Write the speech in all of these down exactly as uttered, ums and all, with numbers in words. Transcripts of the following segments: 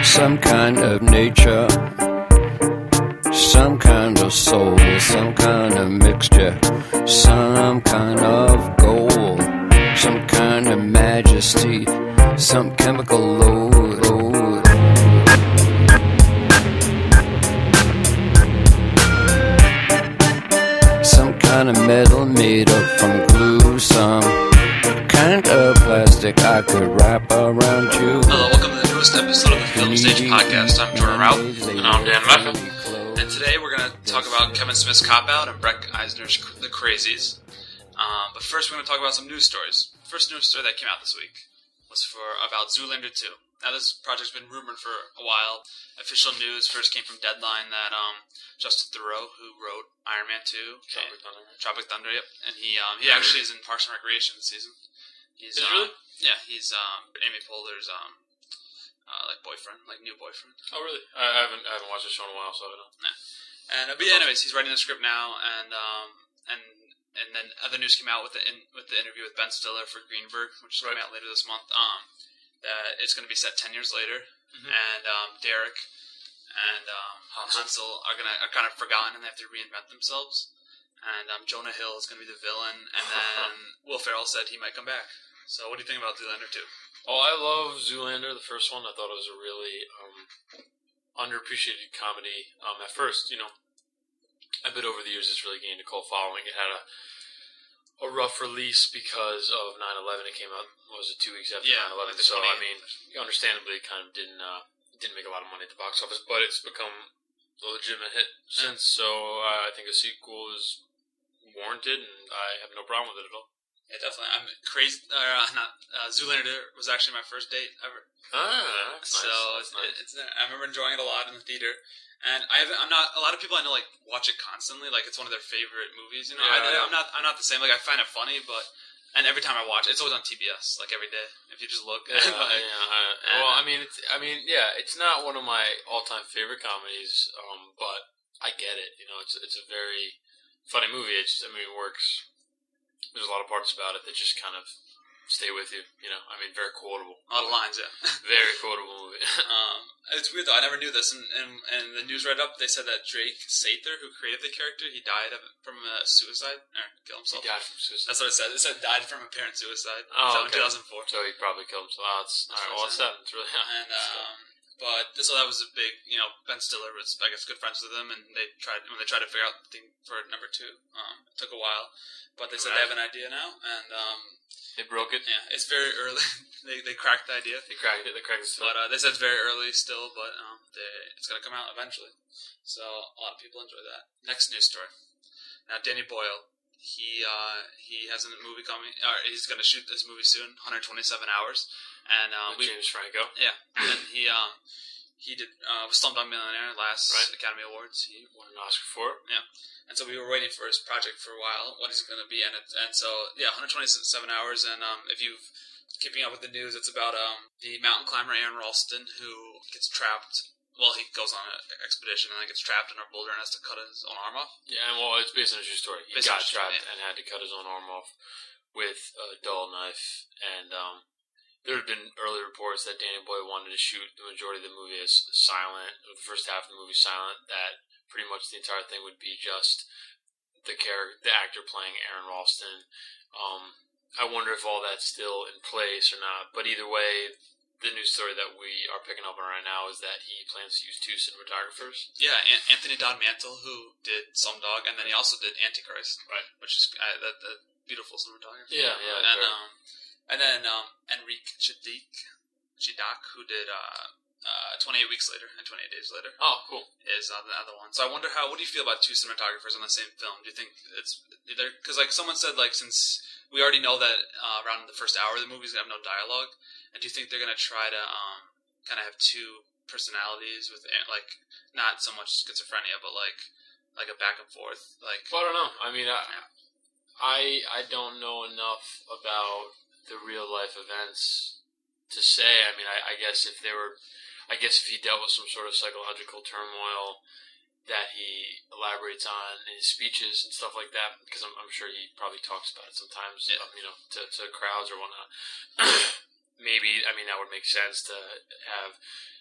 some kind of nature, some kind of soul, some kind of mixture, some kind of gold, some kind of majesty, some chemical load, load. Some kind of metal made up from glue, some kind of plastic I could wrap around you. Hello, welcome to the newest episode of the Film Stage Podcast. I'm Jordan Rout. And I'm Dan Mecca. And today we're going to talk about Kevin Smith's Cop Out and Brett Eisner's The Crazies. Um, but first we're going to talk about some news stories. The first news story that came out this week was for about Zoolander two. Now this project's been rumored for a while. Official news first came from Deadline that um, Justin Theroux, who wrote Iron Man two, Tropic Thunder. Tropic Thunder, yep, and he um, he actually is in Parks and Recreation this season. He's Is he um, really? Yeah, he's um, Amy Poehler's um, uh, like boyfriend, like new boyfriend. Oh, really? I, I haven't I haven't watched the show in a while, so I don't know. Yeah. And uh, but yeah, anyways, he's writing the script now, and um, and and then other news came out with the in, with the interview with Ben Stiller for Greenberg, which is coming out later this month. Um, that it's going to be set ten years later, Mm-hmm. and um, Derek and um, Hansel. Hansel are gonna are kind of forgotten, and they have to reinvent themselves. And um, Jonah Hill is going to be the villain, and then Will Ferrell said he might come back. So, what do you think about Zoolander two? Oh, I love Zoolander, the first one. I thought it was a really um, underappreciated comedy. Um, at first, you know, I bet over the years it's really gained a cult following. It had a a rough release because of nine eleven. It came out, what was it, two weeks after Yeah, nine eleven. like the So, I twenty-eighth. mean, understandably, it kind of didn't uh, didn't make a lot of money at the box office, but it's become a legitimate hit since. So, uh, I think a sequel is warranted, and I have no problem with it at all. Yeah, definitely. I'm crazy. Uh, not uh, Zoolander was actually my first date ever. Ah, that's So nice. it's, That's nice. it's I remember enjoying it a lot in the theater, and I haven't, I'm not a lot of people I know like watch it constantly, like it's one of their favorite movies. You know, Yeah, I, yeah. I'm not I'm not the same. Like I find it funny, but and every time I watch it, it's always on T B S, like every day. If you just look, Yeah, like, yeah, I, well, I mean, it's, I mean, yeah, it's not one of my all-time favorite comedies, um, but I get it. You know, it's it's a very funny movie. It's, I mean, it works. There's a lot of parts about it that just kind of stay with you. You know, I mean, very quotable. a lot of lines. Yeah. Very quotable movie. Um, it's weird though. I never knew this, and, and and the news read up. They said that Drake Sather, who created the character, he died of, from a suicide or kill He himself. died from suicide. That's what it said. It said died from apparent suicide. Oh, so in okay. two thousand four. So he probably killed himself. Oh, it's, all right, well, it's that. It's really, yeah. And um, but so that was a big, you know, Ben Stiller was, I guess, good friends with them, and they tried when they tried to figure out the thing for number two. Um, it took a while, but they said they have an idea now, and um, They broke it. yeah, it's very early. they they cracked the idea, They cracked it. They cracked it. but uh, they said it's very early still, but um, they, it's gonna come out eventually. So a lot of people enjoy that. Next news story. Now Danny Boyle, he uh, he has a movie coming, or he's gonna shoot this movie soon, one hundred twenty-seven hours, and um, With we James Franco. yeah, and he um he did uh was Slumdog Millionaire last Right. Academy Awards. He Won an Oscar for it. and so we were waiting for his project for a while. What is it going to be? And it, and so yeah, one hundred twenty-seven hours. And um, if you've keeping up with the news, it's about um the mountain climber Aaron Ralston who gets trapped. Well, he goes on an expedition and then gets trapped in a boulder and has to cut his own arm off. Yeah, and well, it's based on a true story. He Based on got a true story, trapped and had to cut his own arm off with a dull knife. And um, there had been early reports that Danny Boyle wanted to shoot the majority of the movie as silent, or the first half of the movie silent, that pretty much the entire thing would be just the character, the actor playing Aaron Ralston. Um, I wonder if all that's still in place or not. But either way, the news story that we are picking up on right now is that he plans to use two cinematographers. Yeah, An- Anthony Don Mantle, who did Slumdog, and then he also did Antichrist, Right. which is uh, that, that beautiful cinematography. Yeah, yeah, and very- um, and then um, Enrique Chidik, Chidak, who did uh, uh, twenty-eight weeks later and twenty-eight days later, Oh, cool. is uh, the other one. So I wonder how. What do you feel about two cinematographers on the same film? Do you think it's either because like someone said like since we already know that uh, around the first hour of the movie's gonna have no dialogue, and do you think they're gonna try to um, kind of have two personalities with like not so much schizophrenia, but like like a back and forth like? Well, I don't know. I mean, I, I I don't know enough about the real life events to say. I mean, I, I guess if they were, I guess if he dealt with some sort of psychological turmoil that he elaborates on in his speeches and stuff like that, because I'm, I'm sure he probably talks about it sometimes, Yeah. um, you know, to, to crowds or whatnot. Maybe, I mean, that would make sense to have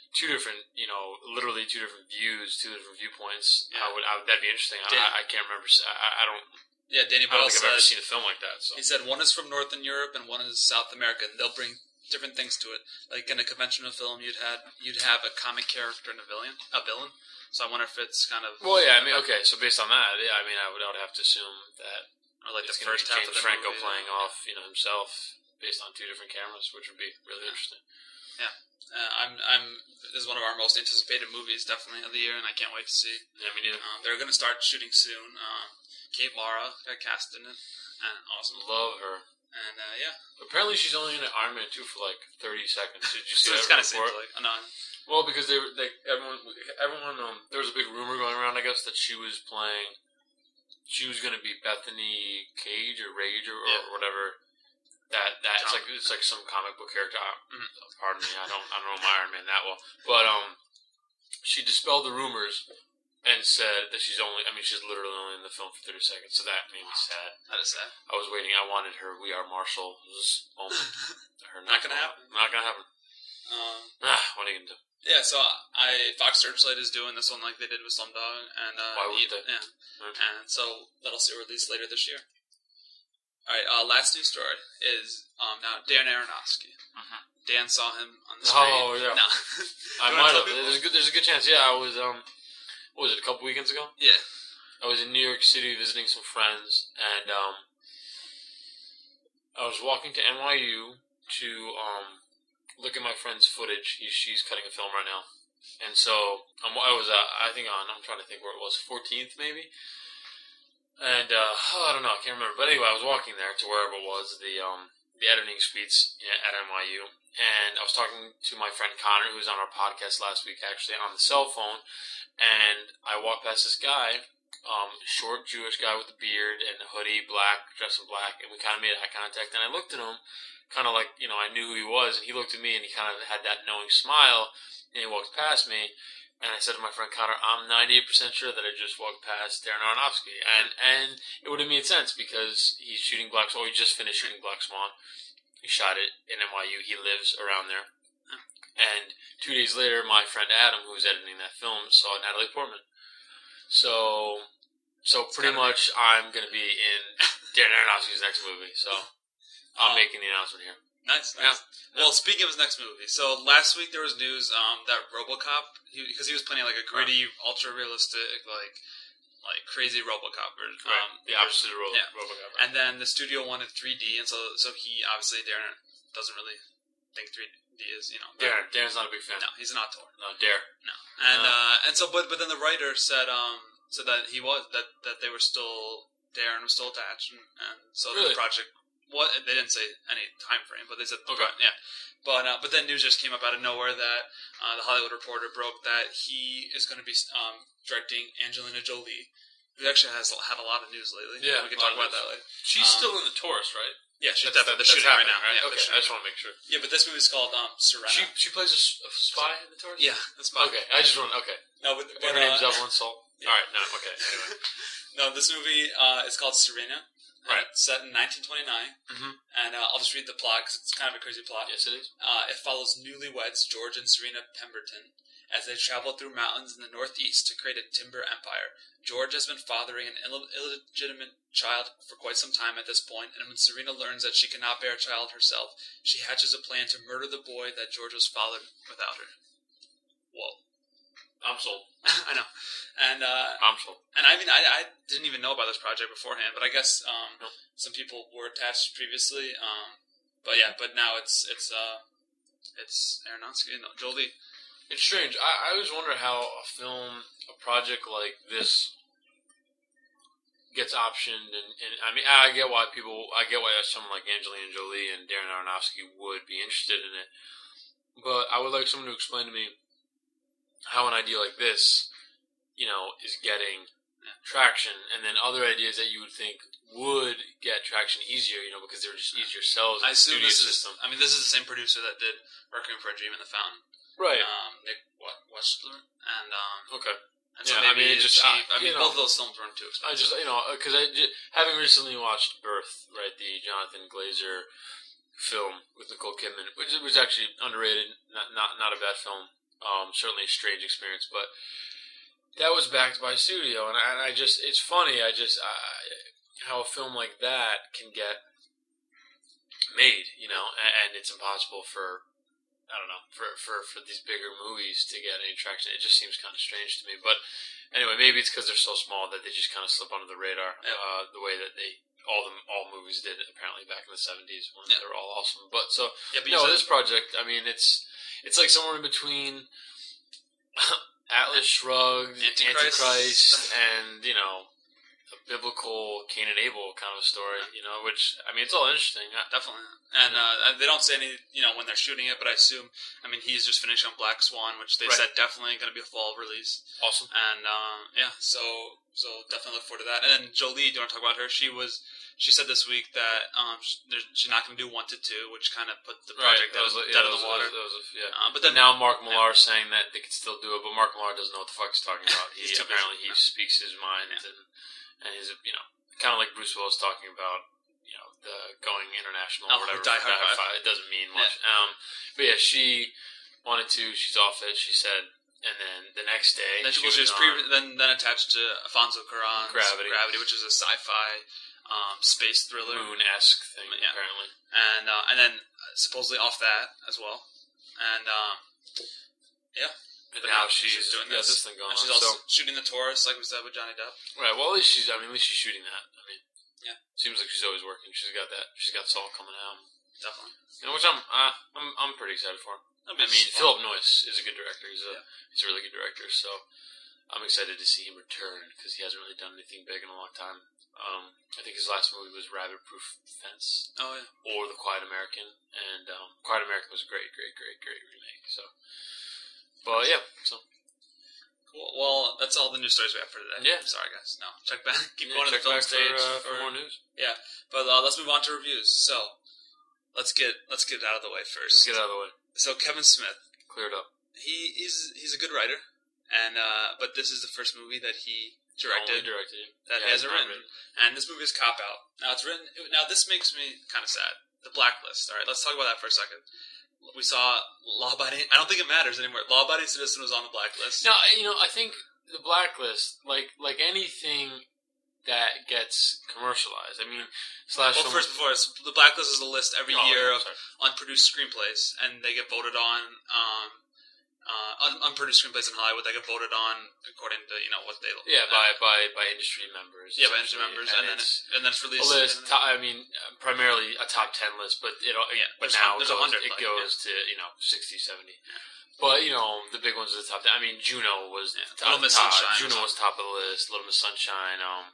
two different, you know, literally two different views, two different viewpoints. Yeah. I would, I would that'd be interesting. Dan- I, I can't remember. I, I don't. Yeah, Danny I don't Boyle think I've ever said seen a film like that. So he said one is from Northern Europe and one is South America, and they'll bring different things to it. Like in a conventional film, you'd had you'd have a comic character and a villain, a villain. So I wonder if it's kind of well, yeah. I mean, okay. So based on that, yeah. I mean, I would, I would have to assume that or like it's the going to first be half James of the Franco movie. playing off, you know, himself based on two different cameras, which would be really Yeah. interesting. Yeah, uh, I'm. I'm. This is one of our most anticipated movies, definitely of the year, and I can't wait to see. Yeah, me neither. Um, they're going to start shooting soon. Um, Kate Mara got cast in it, and awesome. Love her. And uh, yeah, Apparently, she's only in Iron Man two for like thirty seconds. Did you see so that it's kind of seems report? like. Uh, no, Well, because they were, they, everyone, everyone, um, there was a big rumor going around, I guess, that she was playing, she was going to be Bethany Cage or Rage or, or Yeah. whatever. That that it's Tom. like it's like some comic book character. I, Mhm. Pardon me, I don't I don't know my Iron Man that well, but um, she dispelled the rumors and said that she's only. I mean, she's literally only in the film for thirty seconds, so that made me sad. that is sad. I was waiting. I wanted her We Are Marshall moment. Her Not gonna happen. Not gonna happen. Um, Ah, what are you gonna do? yeah, so I Fox Searchlight is doing this one like they did with Slumdog, and uh, Why wouldn't he- they? Yeah, Right. and so that'll see released later this year. All right, uh, last news story is um, now Darren Aronofsky. Mhm. Dan saw him on the screen. Oh, yeah. No. I You wanna might tell have. people? There's a good. There's a good chance. Yeah, I was. Um, what was it? A couple weekends ago. Yeah. I was in New York City visiting some friends, and um, I was walking to N Y U to um, look at my friend's footage. He, she's cutting a film right now, and so um, I was. Uh, I think on. I'm trying to think where it was. fourteenth maybe. And uh, oh, I don't know. I can't remember. But anyway, I was walking there to wherever it was. The um, the editing suites at N Y U. And I was talking to my friend Connor, who was on our podcast last week, actually, on the cell phone. And I walked past this guy, um, short Jewish guy with a beard and a hoodie, black, dressed in black. And we kind of made eye contact. And I looked at him, kind of like, you know, I knew who he was. And he looked at me, and he kind of had that knowing smile. And he walked past me. And I said to my friend Connor, I'm ninety-eight percent sure that I just walked past Darren Aronofsky. And and it would have made sense because he's shooting Black Swan. He just finished shooting Black Swan. He shot it in N Y U. He lives around there. And two days later, my friend Adam, who was editing that film, saw Natalie Portman. So, so pretty much I'm going to be in Darren Aronofsky's next movie. So I'm Oh. making the announcement here. Nice, Yeah. nice. Well, speaking of his next movie, so last week there was news um, that RoboCop, he, because he was playing like a gritty, ultra realistic, like like crazy RoboCop. Or, um, the opposite of Ro- yeah. RoboCop. And then the studio wanted three D, and so so he obviously Darren doesn't really think three D is you know. Darren, Darren's not a big fan. No, he's an auteur. No, Dare. No, and No. uh, and so but but then the writer said um said that he was that that they were still Darren was still attached, and, and so Really? the project. What they didn't say any time frame, but they said the Okay. pro- yeah. But uh, but then news just came up out of nowhere that uh, the Hollywood Reporter broke that he is going to be um, directing Angelina Jolie, who actually has had a lot of news lately. Yeah, we can a talk lot of about news. that later. She's Um, still in the Taurus, right? Yeah, she's That's, definitely that's shooting right now. happening, Yeah, Okay, they're I shooting. just want to make sure. Yeah, but this movie's called um, Serena. She she plays a, s- a spy in the Taurus. yeah, that's fine. Okay, I just want okay. No, but, but Her name's uh, Evelyn Salt. yeah. All right, no, okay. Anyway, no, this movie uh, is called Serena. and Right. It's set in nineteen twenty-nine, Mhm. and uh, I'll just read the plot because it's kind of a crazy plot. yes, it is. Uh, it follows newlyweds George and Serena Pemberton as they travel through mountains in the northeast to create a timber empire. George has been fathering an Ill- illegitimate child for quite some time at this point, and when Serena learns that she cannot bear a child herself, she hatches a plan to murder the boy that George was fathered without her. Whoa. I'm sold. I know. And uh, I'm sold. and I mean, I, I didn't even know about this project beforehand, but I guess um, No. some people were attached previously. Um, but yeah, but now it's it's uh, it's Aronofsky, no, Jolie. It's strange. I, I always wonder how a film, a project like this, gets optioned. And, and I mean, I get why people, I get why someone like Angelina Jolie and Darren Aronofsky would be interested in it. But I would like someone to explain to me how an idea like this, you know, is getting traction, and then other ideas that you would think would get traction easier, you know, because they're just easier sells in I the assume studio this system. is. I mean, this is the same producer that did Requiem for a Dream and The Fountain, Right. um, Nick Wa- Westler, and um, Okay. and so Yeah, I maybe mean, it it's just- cheap. I- I mean, you know, both of those films weren't too I expensive. just, you know, because I just, having recently watched Birth, right, the Jonathan Glazer film with Nicole Kidman, which was actually underrated, not not not a bad film. Um, certainly a strange experience, but that was backed by a studio, and I, and I just, it's funny, I just, I, how a film like that can get made, you know, and, and it's impossible for, I don't know, for, for, for these bigger movies to get any traction. It just seems kind of strange to me. But anyway, maybe it's because they're so small that they just kind of slip under the radar, uh, the way that they all the all movies did apparently back in the seventies when yeah. they were all awesome. But so yeah, but no, this project, I mean, it's it's like somewhere in between Atlas Shrugged, Antichrist, Antichrist and you know. A biblical Cain and Abel kind of a story, you know, which, I mean, it's all interesting. Definitely. And uh, they don't say any, you know, when they're shooting it, but I assume, I mean, he's just finishing on Black Swan, which they right. said definitely going to be a fall release. Awesome. And, uh, yeah, so so definitely look forward to that. And then Jolie, do you want to talk about her? She was, she said this week that um, she's not going to do one to two, which kind of put the project right. dead, was, dead yeah, in the water. That was, that was, yeah. Uh, but then now Mark Millar is yeah. saying that they can still do it, but Mark Millar doesn't know what the fuck he's talking about. He apparently he speaks his mind yeah. and and his, you know, kind of like Bruce Willis talking about, you know, the going international or oh, whatever. Die Hard Die Hard. It doesn't mean much. Yeah. Um, but yeah, she wanted to. She's off it. She said, and then the next day, then she, she was, was she was on pre- then then attached to Alfonso Cuarón's Gravity, Gravity, which is a sci-fi um, space thriller, moon-esque thing, yeah. apparently. And uh, and then supposedly off that as well, and um, yeah. And now, now she's, she's doing this. this thing going and she's on. also so, shooting The Taurus, like we said with Johnny Depp. Right. Well, at least she's. I mean, at least she's shooting that. I mean, yeah. Seems like she's always working. She's got that. She's got Saul coming out. Definitely. You know, which I'm. Uh, I'm. I'm pretty excited for. I mean, Philip Noyce is a good director. He's a. Yeah. He's a really good director. So, I'm excited to see him return because he hasn't really done anything big in a long time. Um, I think his last movie was Rabbit Proof Fence. Oh yeah. Or The Quiet American, and um, Quiet American was a great, great, great, great remake. So. But yeah. So. Cool. Well, that's all the news stories we have for today. Yeah. Sorry, guys. No, check back. Keep yeah, going to the film stage for, uh, for more news. Yeah, but uh, let's move on to reviews. So, let's get let's get it out of the way first. Let's get it out of the way. So, Kevin Smith, cleared up. He he's he's a good writer, and uh, but this is the first movie that he directed, Only directed that yeah, he hasn't written. written. And this movie is Cop Out. Now it's written. Now this makes me kind of sad. The Blacklist. All right, let's talk about that for a second. We saw Law Abiding. I don't think it matters anymore. Law Abiding Citizen was on the Blacklist. No, you know, I think the Blacklist, like like anything that gets commercialized. I mean, slash. Well, first before it's, the Blacklist is a list every oh, year yeah, of unproduced screenplays, and they get voted on. Um, uh, un- unproduced screenplays in Hollywood that get voted on according to you know what they. Yeah, uh, by by by industry members. Yeah, by industry members, and, and then it, and then it's released. A list. To, I mean, primarily a top ten list, but it. Yeah, but now there's a hundred. It like, goes yeah. to you know sixty, seventy. Yeah. But, you know, the big ones are the top ten. I mean, Juno was yeah, top. Little Miss top. Sunshine. Juno was top of the list. Little Miss Sunshine. Um,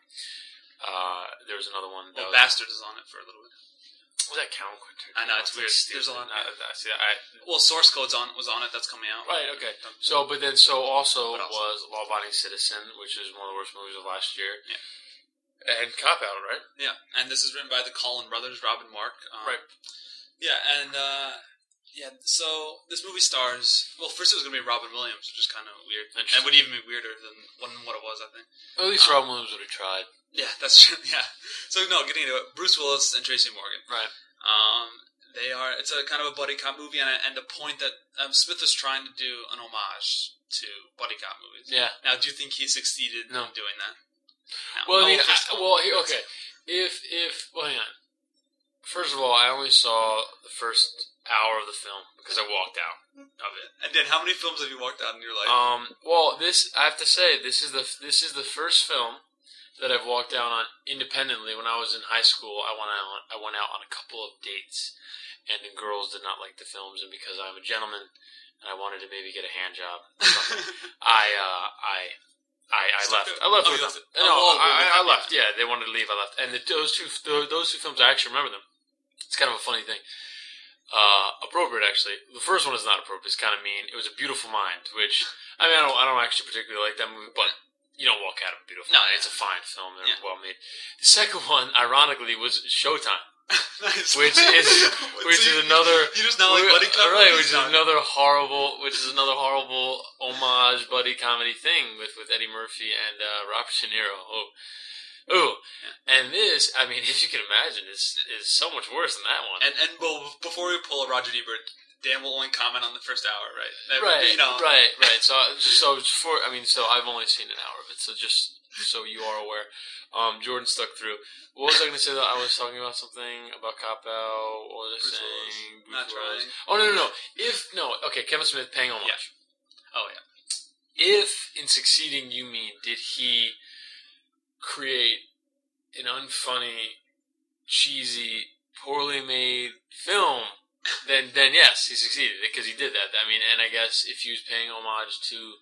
uh, there was another one. Well, was, Bastards is on it for a little bit. Was that count? I know, it's weird. There's a lot. I, I, see, I, well, Source Code's on was on it. That's coming out. Right, okay. So, but then, so also was Law Abiding Citizen, which is one of the worst movies of last year. Yeah. And Cop Out, right? Yeah, and this is written by the Coen brothers, Rob and Mark. Um, right. Yeah, and... Uh, Yeah, so this movie stars. Well, first it was going to be Robin Williams, which is kind of weird, and would even be weirder than what it was. I think. At least um, Robin Williams would have tried. Yeah, that's true. Yeah. So no, getting into it, Bruce Willis and Tracy Morgan. Right. Um, they are. It's a kind of a buddy cop movie, and a, and a point that um, Smith is trying to do an homage to buddy cop movies. Yeah. Now, do you think he succeeded no. in doing that? No, well, no, I mean, I, well, here, okay. If if well, hang on. First of all, I only saw the first hour of the film because I walked out of it. And then, how many films have you walked out in your life? Um, well, this I have to say, this is the this is the first film that I've walked out on independently. When I was in high school, I went out I went out on a couple of dates, and the girls did not like the films, and because I'm a gentleman and I wanted to maybe get a hand job, or something, I uh, I. I, I left. I left oh, with them. Oh, no, oh, I, I, I left. Yeah, they wanted to leave. I left, and the, those two, the, those two films, I actually remember them. It's kind of a funny thing. Uh, appropriate, actually. The first one is not appropriate. It's kind of mean. It was A Beautiful Mind, which I mean, I don't, I don't actually particularly like that movie, but you don't walk out of A Beautiful no, Mind. yeah. It's a fine film. They're yeah. well made. The second one, ironically, was Showtime. Nice. Which is which so is you, another you just not like buddy comedy, right? Which is another horrible, which is another horrible homage buddy comedy thing with, with Eddie Murphy and uh, Robert De Niro. Oh, oh, yeah. And this, I mean, if you can imagine, is is so much worse than that one. And and well, before we pull a Roger Ebert, Dan will only comment on the first hour, right? Never, right, you know. right, right. So, so for I mean, so I've only seen an hour of it. So just so you are aware, um, Jordan stuck through. What was I going to say? Though I was talking about something about Cop Out. What was I Bruce saying? Willis. Not trying. Oh no, no, no. If no, okay, Kevin Smith paying homage. Yeah. Oh yeah. If in succeeding you mean did he create an unfunny, cheesy, poorly made film? Then, then yes, he succeeded because he did that. I mean, and I guess if he was paying homage to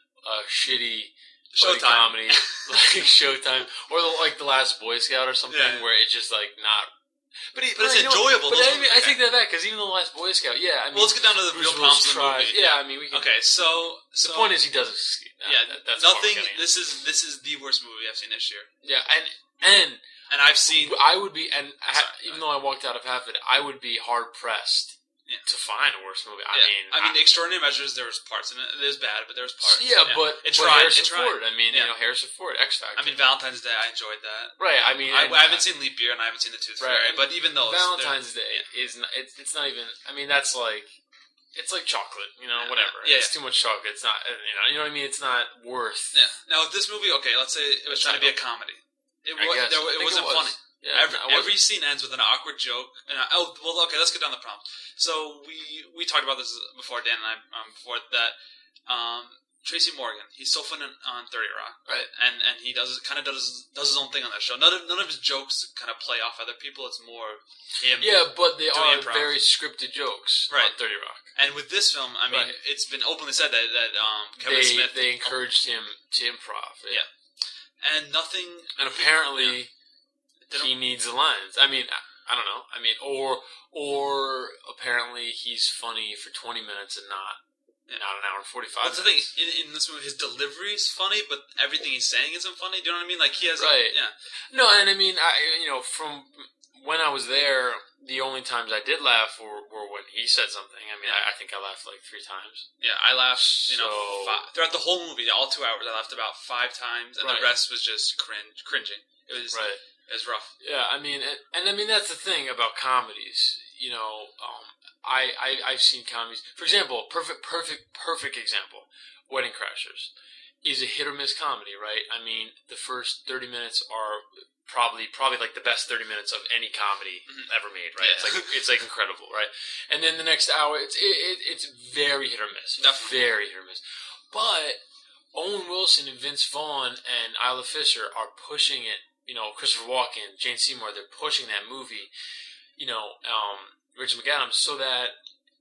a shitty buddy Showtime comedy like Showtime, or the, like The Last Boy Scout or something, Yeah. where it's just like not. But, he, But it's you know, enjoyable. But Those I, mean, ones- I take that back because even The Last Boy Scout, yeah. I mean, well, let's get down to the Bruce real Willis problems of the tries- movie. Yeah, I mean, we can. Okay, so, so The point is, he doesn't succeed. yeah, that, that's what nothing. we're getting at. This is this is the worst movie I've seen this year, Yeah, and and and I've seen. I would be, and ha, Sorry, even though I walked out of half of it, I would be hard pressed Yeah. to find a worse movie. I yeah, mean, I mean, the Extraordinary Measures. There was parts in it. It was bad, but there was parts. yeah, but, it but tried. Harrison it tried. Ford. I mean, Yeah. you know, Harrison Ford, X Factor. I mean, Valentine's Day. I enjoyed that. right? I mean, I, and- I haven't seen Leap Year, and I haven't seen The Tooth Right, Fairy. and But even those, Valentine's they're- Day is not. It's, it's not even. I mean, that's like. It's like chocolate, you know, Yeah. whatever. Yeah. It's too much chocolate. It's not, you know, you know what I mean. It's not worth. Yeah. Now with this movie, okay, let's say it was It's trying to be not- a comedy. It, I was, guess. there, I it think wasn't was. funny. Yeah, Every, I wasn't- every scene ends with an awkward joke. And I, oh, well, okay, let's get down the prompt. So we we talked about this before, Dan and I, um, before that. Um, Tracy Morgan, he's so fun on, on thirty Rock, Right. And and he does kind of does does his own thing on that show. None of none of his jokes kind of play off other people. It's more him. Yeah, but they doing are improv. very scripted jokes Right. on thirty Rock. And with this film, I mean, Right. it's been openly said that that um, Kevin They Smith they encouraged him to improv. Yeah. and nothing. And apparently, They don't- he needs the lines. I mean, I, I don't know. I mean, or or apparently he's funny for twenty minutes and not Yeah. not an hour and forty five. That's the thing. In, in this movie, his delivery is funny, but everything he's saying isn't funny. Do you know what I mean? Like he has, Right. Yeah. No, and I mean, I you know, from when I was there, the only times I did laugh were, were when he said something. I mean, I, I think I laughed like three times. Yeah, I laughed, you know, So- five, throughout the whole movie, all two hours, I laughed about five times, and Right. the rest was just cringe, cringing. It was, Right. it was rough. Yeah, I mean, and, and I mean that's the thing about comedies. You know, um, I, I I've seen comedies. For example, perfect, perfect, perfect example. Wedding Crashers is a hit or miss comedy, right? I mean, the first thirty minutes are probably probably like the best thirty minutes of any comedy Mhm. ever made, right? It's Yeah. like it's like incredible, right? And then the next hour, it's it, it, it's very hit or miss, Definitely. very hit or miss. But Owen Wilson and Vince Vaughn and Isla Fisher are pushing it. You know, Christopher Walken, Jane Seymour, they're pushing that movie, you know, um, Richard McAdams, so that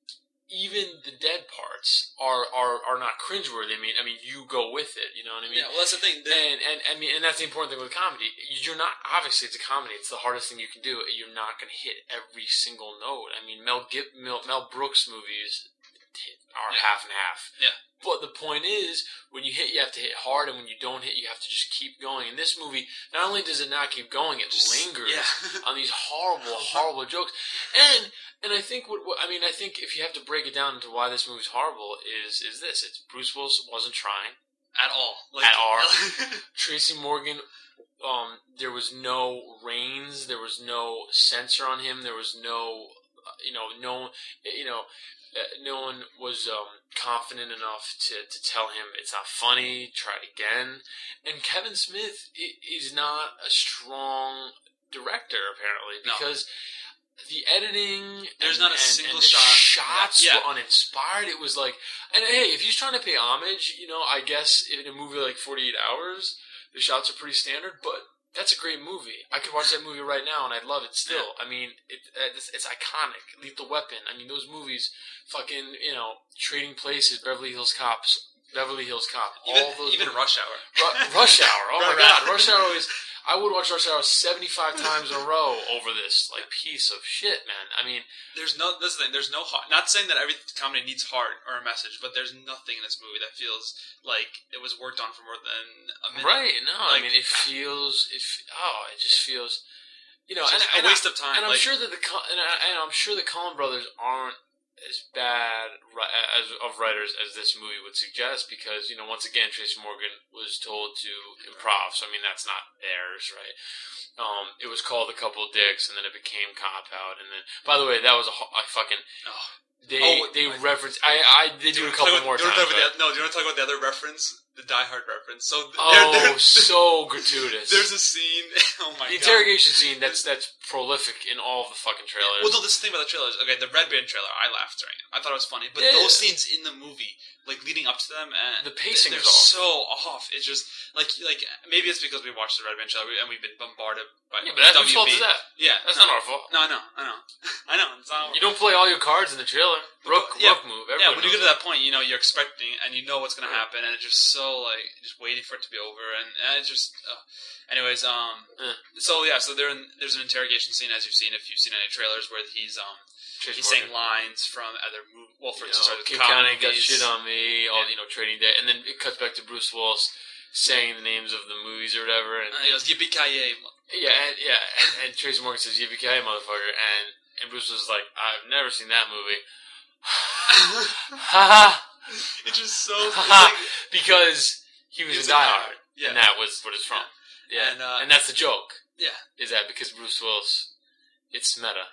even the dead parts are, are, are not cringeworthy. I mean, I mean, you go with it, you know what I mean? Yeah, well, that's the thing. The, And, and, I mean, and that's the important thing with comedy. You're not, obviously it's a comedy, it's the hardest thing you can do. You're not going to hit every single note. I mean, Mel, Gib, Mel, Mel Brooks movies are Yeah. half and half. Yeah. But the point is, when you hit, you have to hit hard, and when you don't hit, you have to just keep going. In this movie, not only does it not keep going, it Just- lingers yeah. on these horrible, horrible jokes. And and I think what, what I mean, I think if you have to break it down into why this movie's horrible, is is this: it's Bruce Willis wasn't trying. at all. Like, At all. Tracy Morgan, um, there was no reins, there was no censor on him, there was no, uh, you know, no, you know, uh, no one was um, confident enough to, to tell him it's not funny, try it again. And Kevin Smith i- is not a strong director, apparently, No. because the editing, There's and, not a and- single and the shot. shots Yeah. were uninspired. It was like, and hey, if he's trying to pay homage, you know, I guess in a movie like forty-eight hours, the shots are pretty standard, but that's a great movie. I could watch that movie right now and I'd love it still. I mean, it, it's, it's iconic. Lethal Weapon. I mean, those movies, fucking, you know, Trading Places, Beverly Hills Cops, Beverly Hills Cop, even all those even movies. Rush Hour. Ru- Rush Hour. Oh my Right, right. god, Rush Hour is. I would watch Rush Hour seventy-five times in a row over this like piece of shit, man. I mean, There's no this is the thing. There's no heart. Not saying that every comedy needs heart or a message, but there's nothing in this movie that feels like it was worked on for more than a minute. right? No, I Like- mean it feels. It f- oh, it just feels. You know, It's and, just and a waste I, of time. And I'm like, sure that the Col- and, I, and I'm sure the Coen brothers aren't as bad ri- as of writers as this movie would suggest, because you know, once again, Tracy Morgan was told to improv. So I mean, that's not theirs, right? Um, it was called A Couple of Dicks, and then it became Cop Out, and then, by the way, that was a, ho- a fucking oh, They Oh, they my- reference. I I they do, you a wanna couple talk about- more do you wanna times. talk about but- the- no, do you want to talk about the other reference? The Die Hard reference. So th- oh, there, there, so gratuitous. there's a scene. Oh my the god. interrogation scene that's that's prolific in all of the fucking trailers. Well, no, this thing about the trailers. Okay, the Red Band trailer, I laughed during it. I thought it was funny, but Yeah. those scenes in the movie, like leading up to them, and The pacing they're is off. so off. It's just like like maybe it's because we watched the Red Band trailer and we've been bombarded by yeah, but that's whose W B. fault is that? Yeah, That's no, not our fault. No, I know, I know, I know. It's not. You don't play all your cards in the trailer. Rook, Yeah. rook move. Yeah, Everybody when you get knows to that point, you know you're expecting and you know what's going to Yeah. happen, and it's just so like just waiting for it to be over, and, and it's just. Uh, anyways, um, Yeah. so yeah, so there there's an interrogation scene as you've seen if you've seen any trailers where he's um Chase he's Morgan. saying lines from other movies. Well, for You instance, know, the King cop County got movies. shit on me. All Yeah. you know, Trading Day, and then it cuts back to Bruce Willis saying the names of the movies or whatever, and And he goes yippee ki yay. yeah, and, yeah, and, and Tracy Morgan says "Yippee ki motherfucker," and and Bruce was like, "I've never seen that movie." Ha It's just so ha! it's like, Because he was He in was Die in Die Hard, Hard, yeah. and that was what it's from. Yeah, And, uh, and that's the joke. yeah. Is that because Bruce Willis? It's meta.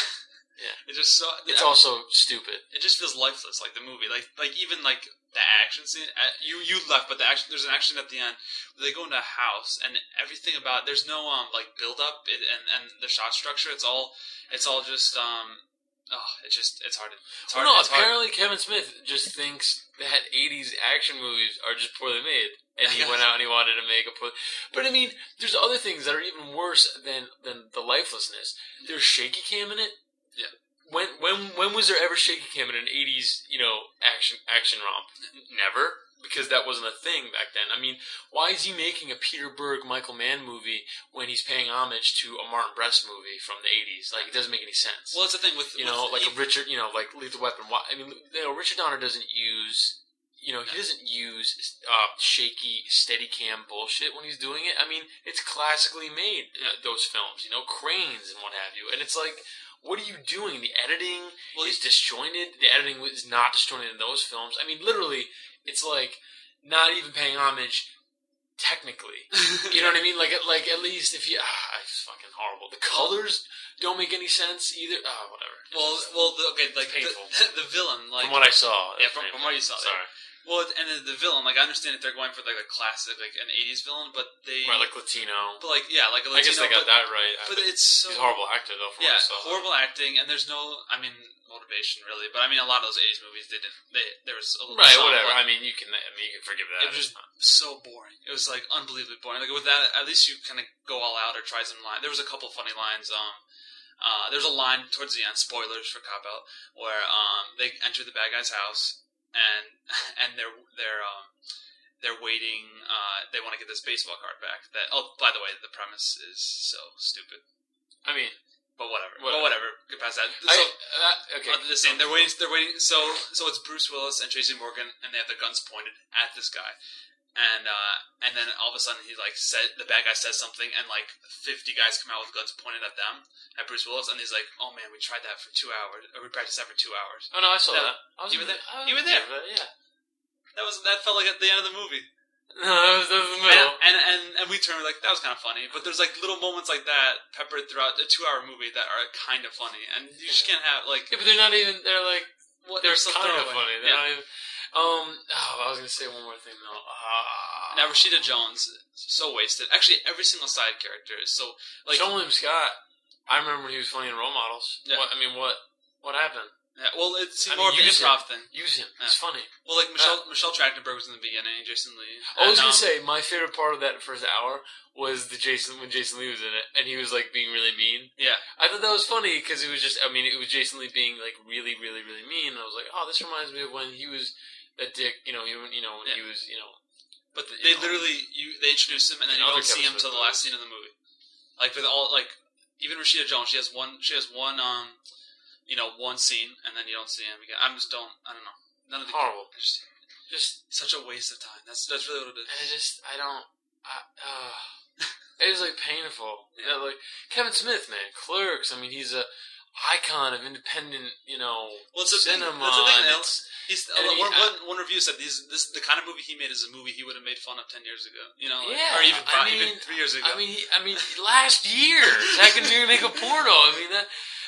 It's just so. It's I- also stupid. It just feels lifeless, like the movie. Like like even like the action scene. uh, You you left, but the action. There's an action at the end where they go into a house, and everything about there's no um like build up it, and and the shot structure. It's all it's all just um. Oh, it's just it's hard. To, it's hard. Well, no, it's hard. apparently Kevin Smith just thinks that eighties action movies are just poorly made, and he Yes. went out and he wanted to make a poor. But I mean, there's other things that are even worse than than the lifelessness. There's shaky cam in it. Yeah. When when when was there ever shaky cam in an eighties you know action action romp? Never. Because that wasn't a thing back then. I mean, why is he making a Peter Berg, Michael Mann movie when he's paying homage to a Martin Brest movie from the eighties? Like, it doesn't make any sense. Well, it's the thing with You with know, like a even- Richard, you know, like Lethal Weapon. Why- I mean, you know, Richard Donner doesn't use, you know, he doesn't use uh, shaky, steady cam bullshit when he's doing it. I mean, it's classically made, uh, those films, you know, cranes and what have you. And it's like, what are you doing? The editing Well, is disjointed. The editing is not disjointed in those films. I mean, literally, it's like not even paying homage technically. You know what I mean? Like, at- like at least if you, ah, it's fucking horrible. The colors don't make any sense either. Ah, whatever. It's Well, just- well, the, okay, like painful. the, the villain, like from what I saw. yeah, it's from, painful. from what you saw. Sorry. Well, and then the villain, like I understand if they're going for like a classic, like an eighties villain, but they, Right, like Latino. but like yeah, like a I guess Latino, they got but, that right. But it's so He's a horrible actor, though, from yeah, what I saw. horrible acting, and there's no, I mean, motivation really. But I mean, a lot of those eighties movies, they didn't. They there was a little Right, some, whatever. but I mean, you can, I mean, you can forgive that. it was It's not- so boring. It was like unbelievably boring. Like with that, at least you kind of go all out or try some line. There was a couple funny lines. Um, uh, there's a line towards the end, spoilers for Cop Out, where um they enter the bad guy's house and and they're they're um they're waiting. Uh, they want to get this baseball card back. That oh, by the way, the premise is so stupid. I mean, But whatever. Whatever. But whatever. Get past that. So, I, uh, okay. uh, the same. They're waiting. They're waiting. So, so it's Bruce Willis and Tracy Morgan, and they have their guns pointed at this guy, and uh, and then all of a sudden he like said the bad guy says something, and like fifty guys come out with guns pointed at them, at Bruce Willis, and he's like, "Oh man, we tried that for two hours, or we practiced that for two hours." Oh no, I saw Yeah. that. I was You were there? I was You were there? for that, yeah. That was that felt like at the end of the movie. No, that was, that was the And, middle. and and and we turned like that was kind of funny, but there's like little moments like that peppered throughout a two-hour movie that are kind of funny, and you just can't have like Yeah, but they're not even. They're like. what They're so kind of throwaway. funny. They're Yeah. not even. Um. Oh, I was gonna say one more thing though. Uh, Now Rashida Jones, so wasted. Actually, every single side character is so like. Sean William Scott. I remember when he was funny in Role Models. Yeah. What, I mean, what? What happened? Yeah, well, it's I more mean, of an use improv thing. Use him. Yeah. He's funny. Well, like Michelle Michelle Trachtenberg was in the beginning, Jason Lee. I was And, gonna um, say my favorite part of that first hour was the Jason when Jason Lee was in it, and he was like being really mean. Yeah, I thought that was funny because it was just. I mean, it was Jason Lee being like really, really, really mean. And I was like, oh, this reminds me of when he was a dick. You know, he you know when Yeah. he was you know. but You they know. literally you they introduce him and then And you other don't see Kevin him till Smith the last movies. scene of the movie. Like with all like even Rashida Jones, she has one she has one um you know one scene and then you don't see him again. I just don't I don't know none of the Horrible. Just, Just such a waste of time. That's that's really what it I is. just I don't. I, uh, it was like painful. Yeah, like Kevin Smith, man, Clerks. I mean, he's a icon of independent, you know, Well, it's the thing- cinema. that's the thing, and Neil. it's- He's I mean, one, I- one, one review said these this the kind of movie he made is a movie he would have made fun of ten years ago. You know, like, Yeah, or even I five, mean- even three years ago. I mean, he- I mean, last year Zach and Miri make a porno. I mean that.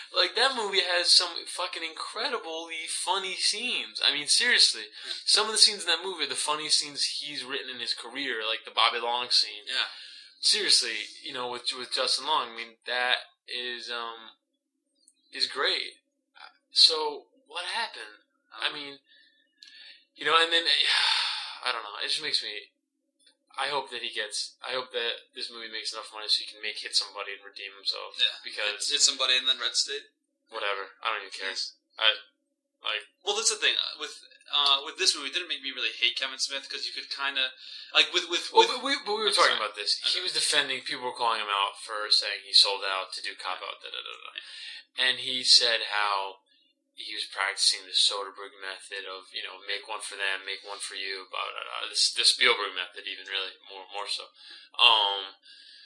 Like, that movie has some fucking incredibly funny scenes. I mean, seriously. Some of the scenes in that movie are the funniest scenes he's written in his career, like the Bobby Long scene. Yeah. Seriously, you know, with with Justin Long, I mean, that is, um, is great. So, what happened? I mean, you know, and then, I don't know, it just makes me... I hope that he gets. I hope that this movie makes enough money so he can make hit somebody and redeem himself. Yeah, because it's somebody in the red state. Whatever, I don't even care. I like. Well, that's the thing uh, with uh, with this movie. It didn't make me really hate Kevin Smith because you could kind of like with with. Well, with but we but we were I'm talking sorry. about this. Okay. He was defending. People were calling him out for saying he sold out to do Cop Out. Da da da da. And he said how he was practicing the Soderbergh method of, you know, make one for them, make one for you, blah, blah, blah. This, the Spielberg method even, really, more more so. Um,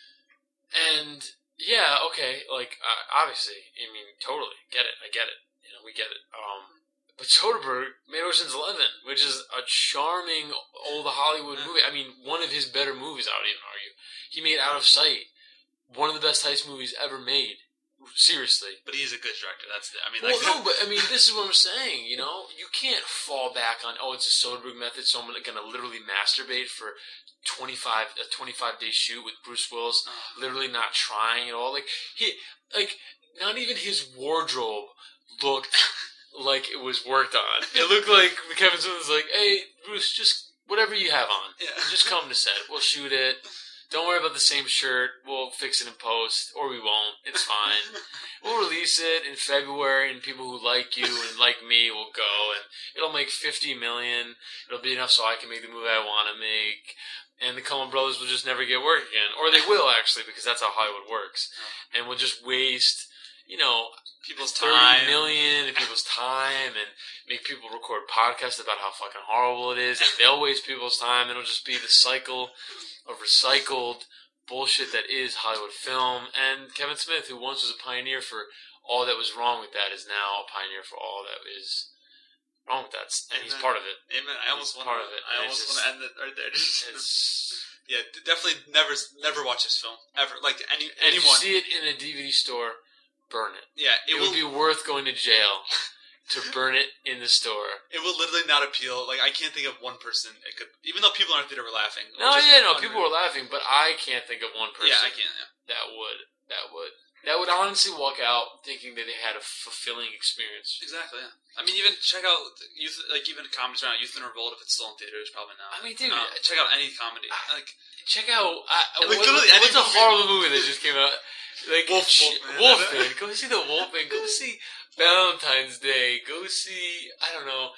and, yeah, okay, like, uh, obviously, I mean, totally, get it, I get it, you know, we get it. Um, but Soderbergh made Ocean's Eleven, which is a charming old Hollywood movie. I mean, one of his better movies, I would even argue. He made Out of Sight, one of the best heist movies ever made. Seriously. But he's a good director. That's the, I mean, Well, like, no, but I mean, this is what I'm saying. You know, you can't fall back on, oh, it's a Soderbergh method, so I'm going to literally masturbate for twenty-five a twenty-five day shoot with Bruce Willis, literally not trying at all. Like he, like not even his wardrobe looked like it was worked on. It looked like Kevin Smith was like, "Hey, Bruce, just whatever you have on, yeah. just come to set. We'll shoot it." Don't worry about the same shirt. We'll fix it in post, or we won't. It's fine. We'll release it in February, and people who like you and like me will go, and it'll make fifty million. It'll be enough so I can make the movie I want to make, and the Coen Brothers will just never get work again, or they will actually, because that's how Hollywood works. And we'll just waste, you know, people's thirty time, million and people's time, and make people record podcasts about how fucking horrible it is, and they'll waste people's time. It'll just be the cycle of recycled bullshit that is Hollywood film. And Kevin Smith, who once was a pioneer for all that was wrong with that, is now a pioneer for all that is wrong with that, and he's Amen. part of it. Amen. I almost want part to. of it. I And almost it's want just- to end it right there. It's, yeah, definitely never, never watch this film ever. Like any if you anyone. see it in a D V D store, burn it. Yeah, It, it, would will. be worth going to jail to burn it in the store. It will literally not appeal. Like I can't think of one person. It could, even though people in our theater were laughing. No, which is yeah, no, unreal. people were laughing, but I can't think of one person. Yeah, I can't. Yeah. that would that would that would honestly walk out thinking that they had a fulfilling experience. Exactly. Yeah. I mean, even check out youth, like even comedies right now. Youth in Revolt, if it's still in theaters, probably not. I mean, dude, Um, check out any comedy. I- Like Check out uh, Like, what, literally any what's a movie- horrible movie that just came out? Like Wolf- shit, Wolfman. Wolfman. Go see the Wolfman. Go see Valentine's Day. Go see I don't know.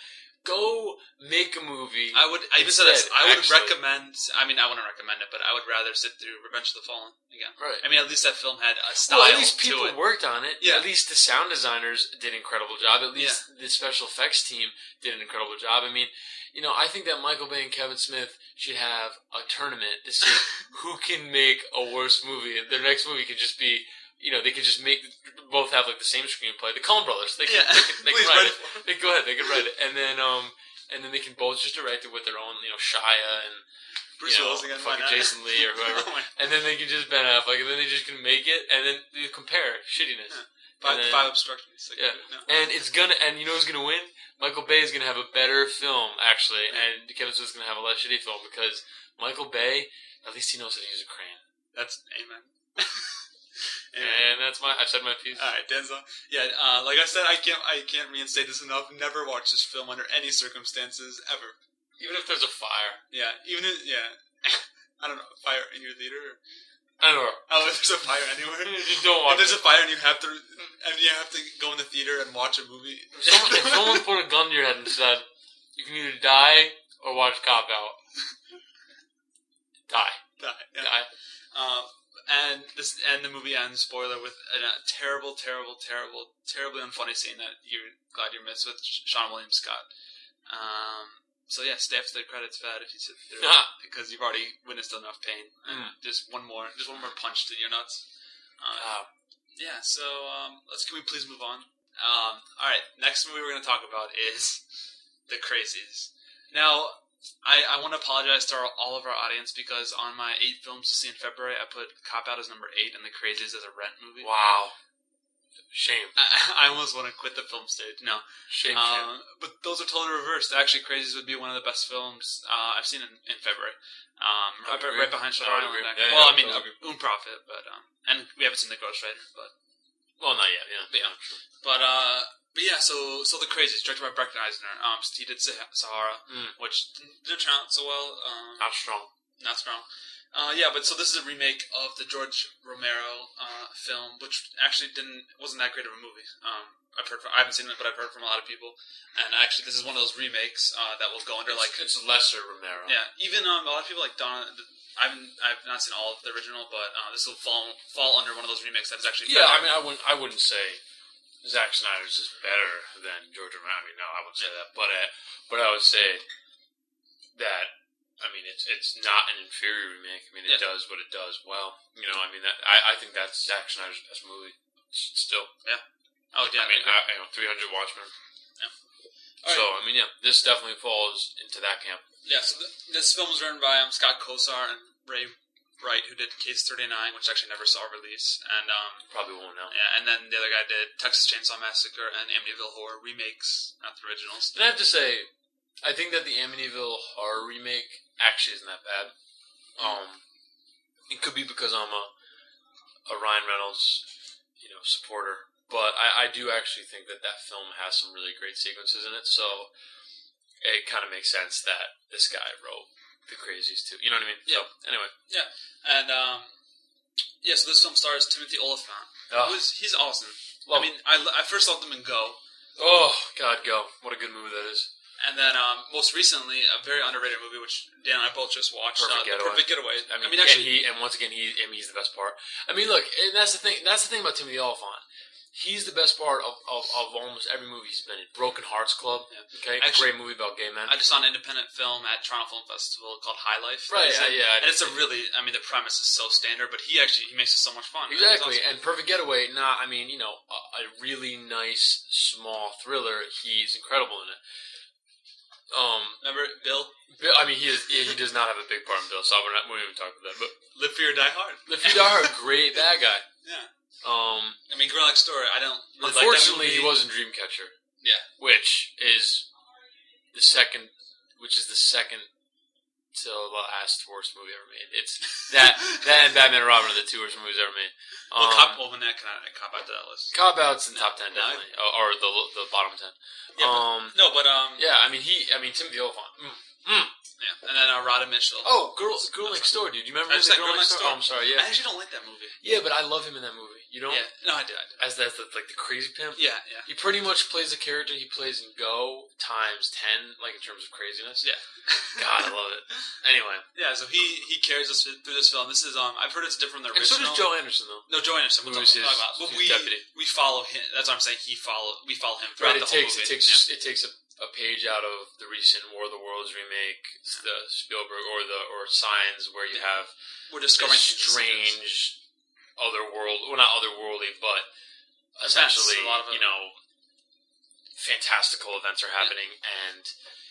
Go make a movie. I would. I even said this. Instead, I would actually. recommend. I mean, I wouldn't recommend it, but I would rather sit through Revenge of the Fallen again. Right. I mean, at least that film had a style Well, at least to people it. worked on it. Yeah. At least the sound designers did an incredible job. At least the special effects team did an incredible job. I mean, you know, I think that Michael Bay and Kevin Smith should have a tournament to see who can make a worse movie. Their next movie could just be, you know, they could just make both have like the same screenplay. The Coen Brothers, they can, Yeah. they can, they can Please write write it. it for 'em. They go ahead, they can write it, and then um, and then they can both just direct it with their own, you know, Shia and Bruce you know, Willis again. fucking why not? Jason Lee or whoever. Oh my- And then they can just Ben Affleck, and then they just can make it, and then you compare shittiness. Yeah. Five, And then- five obstructions. Like, Yeah. no. And it's gonna, and you know who's gonna win? Michael Bay is gonna have a better film, actually, and Kevin Smith's gonna have a less shitty film because Michael Bay, at least he knows how to use a crane. That's amen. Amen. And that's my, I've said my piece. All right, Denzel. Yeah, uh, like I said, I can't, I can't reinstate this enough. Never watch this film under any circumstances ever. Even if there's a fire. Yeah, even if, yeah, I don't know, fire in your theater. Or, I don't know. oh, if there's a fire anywhere. Just don't watch If there's it. a fire and you have to, and you have to go in the theater and watch a movie. If someone, if someone put a gun to your head and said, you can either die or watch Cop Out. Die. Die. Yeah. Die. Um, and this, and the movie ends, spoiler, with a, a terrible, terrible, terrible, terribly unfunny scene that you're glad you missed with Sean William Scott. Um, so yeah, stay after the credits, Fad, if you sit through it, because you've already witnessed enough pain. And just one more, just one more punch to your nuts. Uh, Uh, yeah. So um, let's can we please move on? Um, all right, next movie we're going to talk about is The Crazies. Now, I, I want to apologize to our, all of our audience because on my eight films to see in February, I put Cop Out as number eight and The Crazies as a rent movie. wow. Shame. I, I almost want to quit the film stage. No. Shame, um, shame. But those are totally reversed. Actually, Crazies would be one of the best films uh, I've seen in, in February. Um, I right, would right agree. behind I Shutter would Island. agree. actually. Yeah, well, yeah, I mean, I would uh, Un Profit, but um, and we haven't seen The Ghostwriter, but Well, not yet, yeah. But yeah. but uh, but yeah. So so The Crazies, directed by Breck Eisner. Um, he did Sah- Sahara, Mm. which didn't turn out so well. Um, Not strong. not strong. Uh, yeah, but so this is a remake of the George Romero uh, film, which actually didn't wasn't that great of a movie. Um, I've heard from, I haven't seen it, but I've heard from a lot of people. And actually, this is one of those remakes uh, that will go under like It's lesser Romero. yeah. Even um, a lot of people like Donna. I haven't I've not seen all of the original, but uh, this will fall fall under one of those remakes that is actually Yeah, better. I mean, I wouldn't, I wouldn't say Zack Snyder's is better than George Romero. I mean, no, I wouldn't say that. But, uh, but I would say that, I mean, it's it's not an inferior remake. I mean, it Yeah. does what it does well. You know, I mean, that I, I think that's Zack Snyder's best movie. S- Still. oh yeah, I mean, okay. I, you know, three hundred Watchmen. All So, right. I mean, yeah, this definitely falls into that camp. Yeah, so th- this film was written by um, Scott Kosar and Ray Wright, who did Case thirty-nine, which actually never saw release, and um, Probably won't now. yeah, and then the other guy did Texas Chainsaw Massacre and Amityville Horror remakes, not the originals. And I have to say, I think that the Amityville Horror remake actually isn't that bad. Um, it could be because I'm a, a Ryan Reynolds, you know, supporter, but I, I do actually think that that film has some really great sequences in it. So it kind of makes sense that this guy wrote The Crazies too. You know what I mean? Yeah. So, anyway, And um, yeah, so this film stars Timothy Olyphant. oh, Who's he's awesome. love I mean, I, I first loved him in Go. oh God, go! What a good movie that is. And then, um, most recently, a very underrated movie, which Dan and I both just watched, Perfect uh, Getaway. The Perfect Getaway. I mean, I mean actually, and he and once again, he I mean, he's the best part. I mean, look, and that's the thing. That's the thing about Timothy Olyphant. He's the best part of, of, of almost every movie he's been in. Broken Hearts Club, okay, Actually, great movie about gay men. I just saw an independent film at Toronto Film Festival called High Life. Right, And uh, yeah, I and it's a did. really, I mean, the premise is so standard, but he actually he makes it so much fun. It's Exactly, awesome. and Perfect Getaway. Not, I mean, you know, a, a really nice small thriller. He's incredible in it. Um, Remember Bill? Bill, I mean, he is, he does not have a big part in Bill, so we're not we won't even talk about that. But Live Free or Die Hard. Liv Free, a great bad guy. Yeah. Um, I mean, Girl Next Door. I don't. Really unfortunately, like that he movie. wasn't Dreamcatcher. Yeah. Which is the second, which is the second to last worst movie ever made. It's that that and Batman and Robin are the two worst movies ever made. Um, Well, cop over that kind of cop out to that list. Cop Out's in No, top ten no, definitely, or, or the the bottom ten. Yeah, but- um, No, but um, yeah, I mean he, I mean Timothy Olyphant. Mm. Mm. yeah, and then uh, Rhoda Mitchell. Oh, Girl, Girl Next Door, dude. You remember I just the said Girl Next Door. Oh, I'm sorry. Yeah, I actually don't like that movie. yeah, but I love him in that movie. You know, Yeah, no, I did. I did. as that's the, like the crazy pimp. Yeah, yeah, He pretty much plays the character he plays in Go times ten, like in terms of craziness. yeah. God, I love it. Anyway, Yeah, so he he carries us through this film. This is um, I've heard it's different than the and so original. does Joe Anderson though. No, Joe Anderson. We'll Who talk, is his- talk about. But his we deputy. we follow him. That's what I'm saying. He follow we follow him Right, throughout it the takes whole it movie. takes it takes a, a page out of the recent War of the Worlds remake, the Spielberg or the or Signs, where you have Yeah. We're this discovering things. strange otherworld, well, not otherworldly, but Events, essentially, a lot of you know, fantastical events are happening, and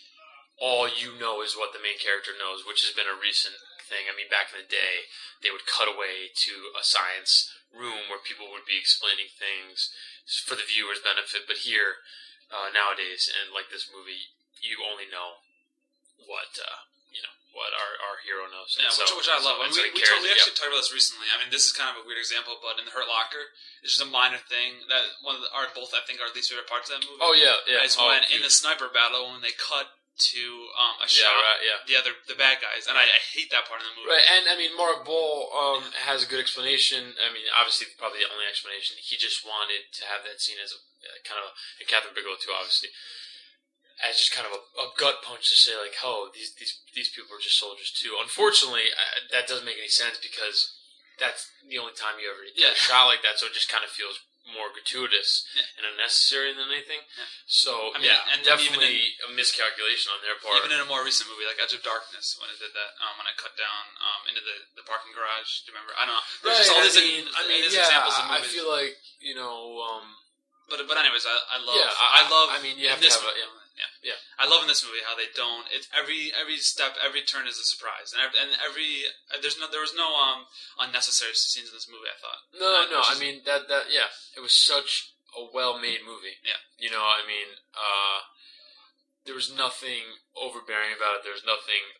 all you know is what the main character knows, which has been a recent thing. I mean, back in the day, they would cut away to a science room where people would be explaining things for the viewer's benefit, but here, uh, nowadays, and like this movie, you only know what, uh, you know, what our, our hero knows. Yeah, And which, so- which I love. so- And and so we, he we, cares, totally yeah. actually talked about this recently. I mean, this is kind of a weird example, but in The Hurt Locker, it's just a minor thing that one of the, our both I think our least favorite parts of that movie. Oh, yeah, yeah. is oh, when in dude. the sniper battle when they cut to um, a Yeah, shot, right, yeah. the other the bad guys, and I, I hate that part of the movie. Right, and I mean, Mark Bull um, has a good explanation. I mean, obviously, probably the only explanation. He just wanted to have that scene as a uh, kind of a, and Catherine Bigelow too, obviously, as just kind of a, a gut punch to say like, oh, these these these people are just soldiers too. Unfortunately, uh, that doesn't make any sense because that's the only time you ever get Yeah. a shot like that. So it just kind of feels more gratuitous Yeah. and unnecessary than anything. Yeah. So I mean, yeah, and even definitely a miscalculation on their part. Even in a more recent movie like Edge of Darkness, when it did that, um, when I cut down um, into the, the parking garage. Do you remember? I don't know. There's Right, just all I these, mean, I mean, these yeah, examples of I movies. feel like you know. Um, but but anyways, I, I love. Yeah, I, I- love. I mean, you in have to this have a- movie, yeah. Yeah. I love in this movie how they don't. It's every every step, every turn is a surprise, and every, and every there's no there was no um unnecessary scenes in this movie. I thought. No, And no. which I is- mean that that yeah, it was such a well-made movie. Yeah. You know, I mean, uh, there was nothing overbearing about it. There was nothing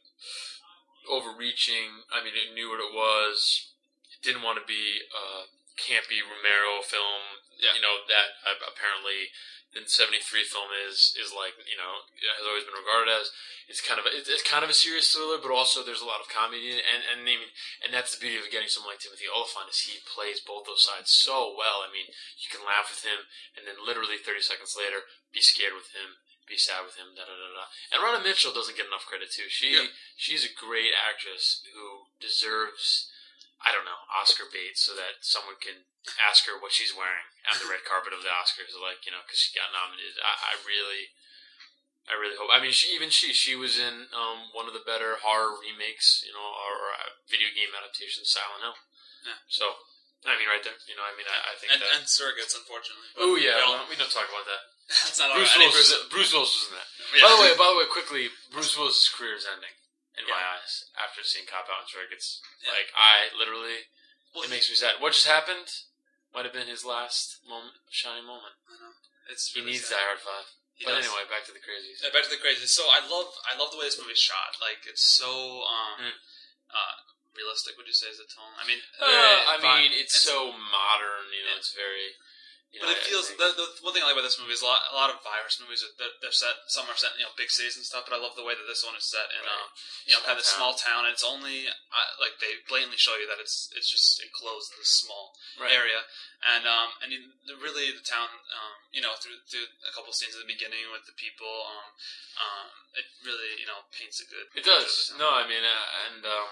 overreaching. I mean, it knew what it was. It didn't want to be a campy Romero film. Yeah. You know that uh, apparently the seventy-three film is is like you know has always been regarded as. It's kind of a, it's, it's kind of a serious thriller, but also there's a lot of comedy in it, and and I mean, and that's the beauty of getting someone like Timothy Olyphant is he plays both those sides so well. I mean, you can laugh with him, and then literally thirty seconds later, be scared with him, be sad with him, da da da da. And Rhoda Mitchell doesn't get enough credit too. She Yeah. she's a great actress who deserves, I don't know, Oscar bait so that someone can ask her what she's wearing on the red carpet of the Oscars, like you know, because she got nominated. I, I really. I really hope. I mean, she even she she was in um, one of the better horror remakes, you know, or, or uh, video game adaptations, Silent Hill. Yeah. So, I mean, right there, you know, I mean, I, I think and, that. and Surrogates, unfortunately. Oh yeah, we well, don't- we don't talk about that. That's not Bruce our, any Willis, Bruce- was, Bruce Willis was in that. Yeah. By the way, by the way, quickly, Bruce Willis' career is ending in my Yeah. eyes after seeing Cop Out and Surrogates. Yeah. Like, I literally, Well, it makes me sad. What just happened might have been his last moment, shining moment. I know. It's He really needs sad. Die Hard Five. He But does. anyway, back to the crazies. Uh, back to the crazy. So I love, I love the way this movie's shot. Like it's so um, Mm. uh, realistic. Would you say is the tone? I mean, Uh, uh, I mean, vi- it's, so modern. You know, Yeah. it's very. You know, But it I- I feels think- the, the one thing I like about this movie is a lot, a lot of virus movies. Are, they're, they're set. Some are set in you know big cities and stuff. But I love the way that this one is set in Right. uh, you know Small kind of this town. small town. And it's only uh, like they blatantly show you that it's it's just enclosed in this small right. area. And um and you, the, really the town um you know through through a couple scenes at the beginning with the people um um it really you know paints a good. It picture of does. the town. No, I mean, uh, and um,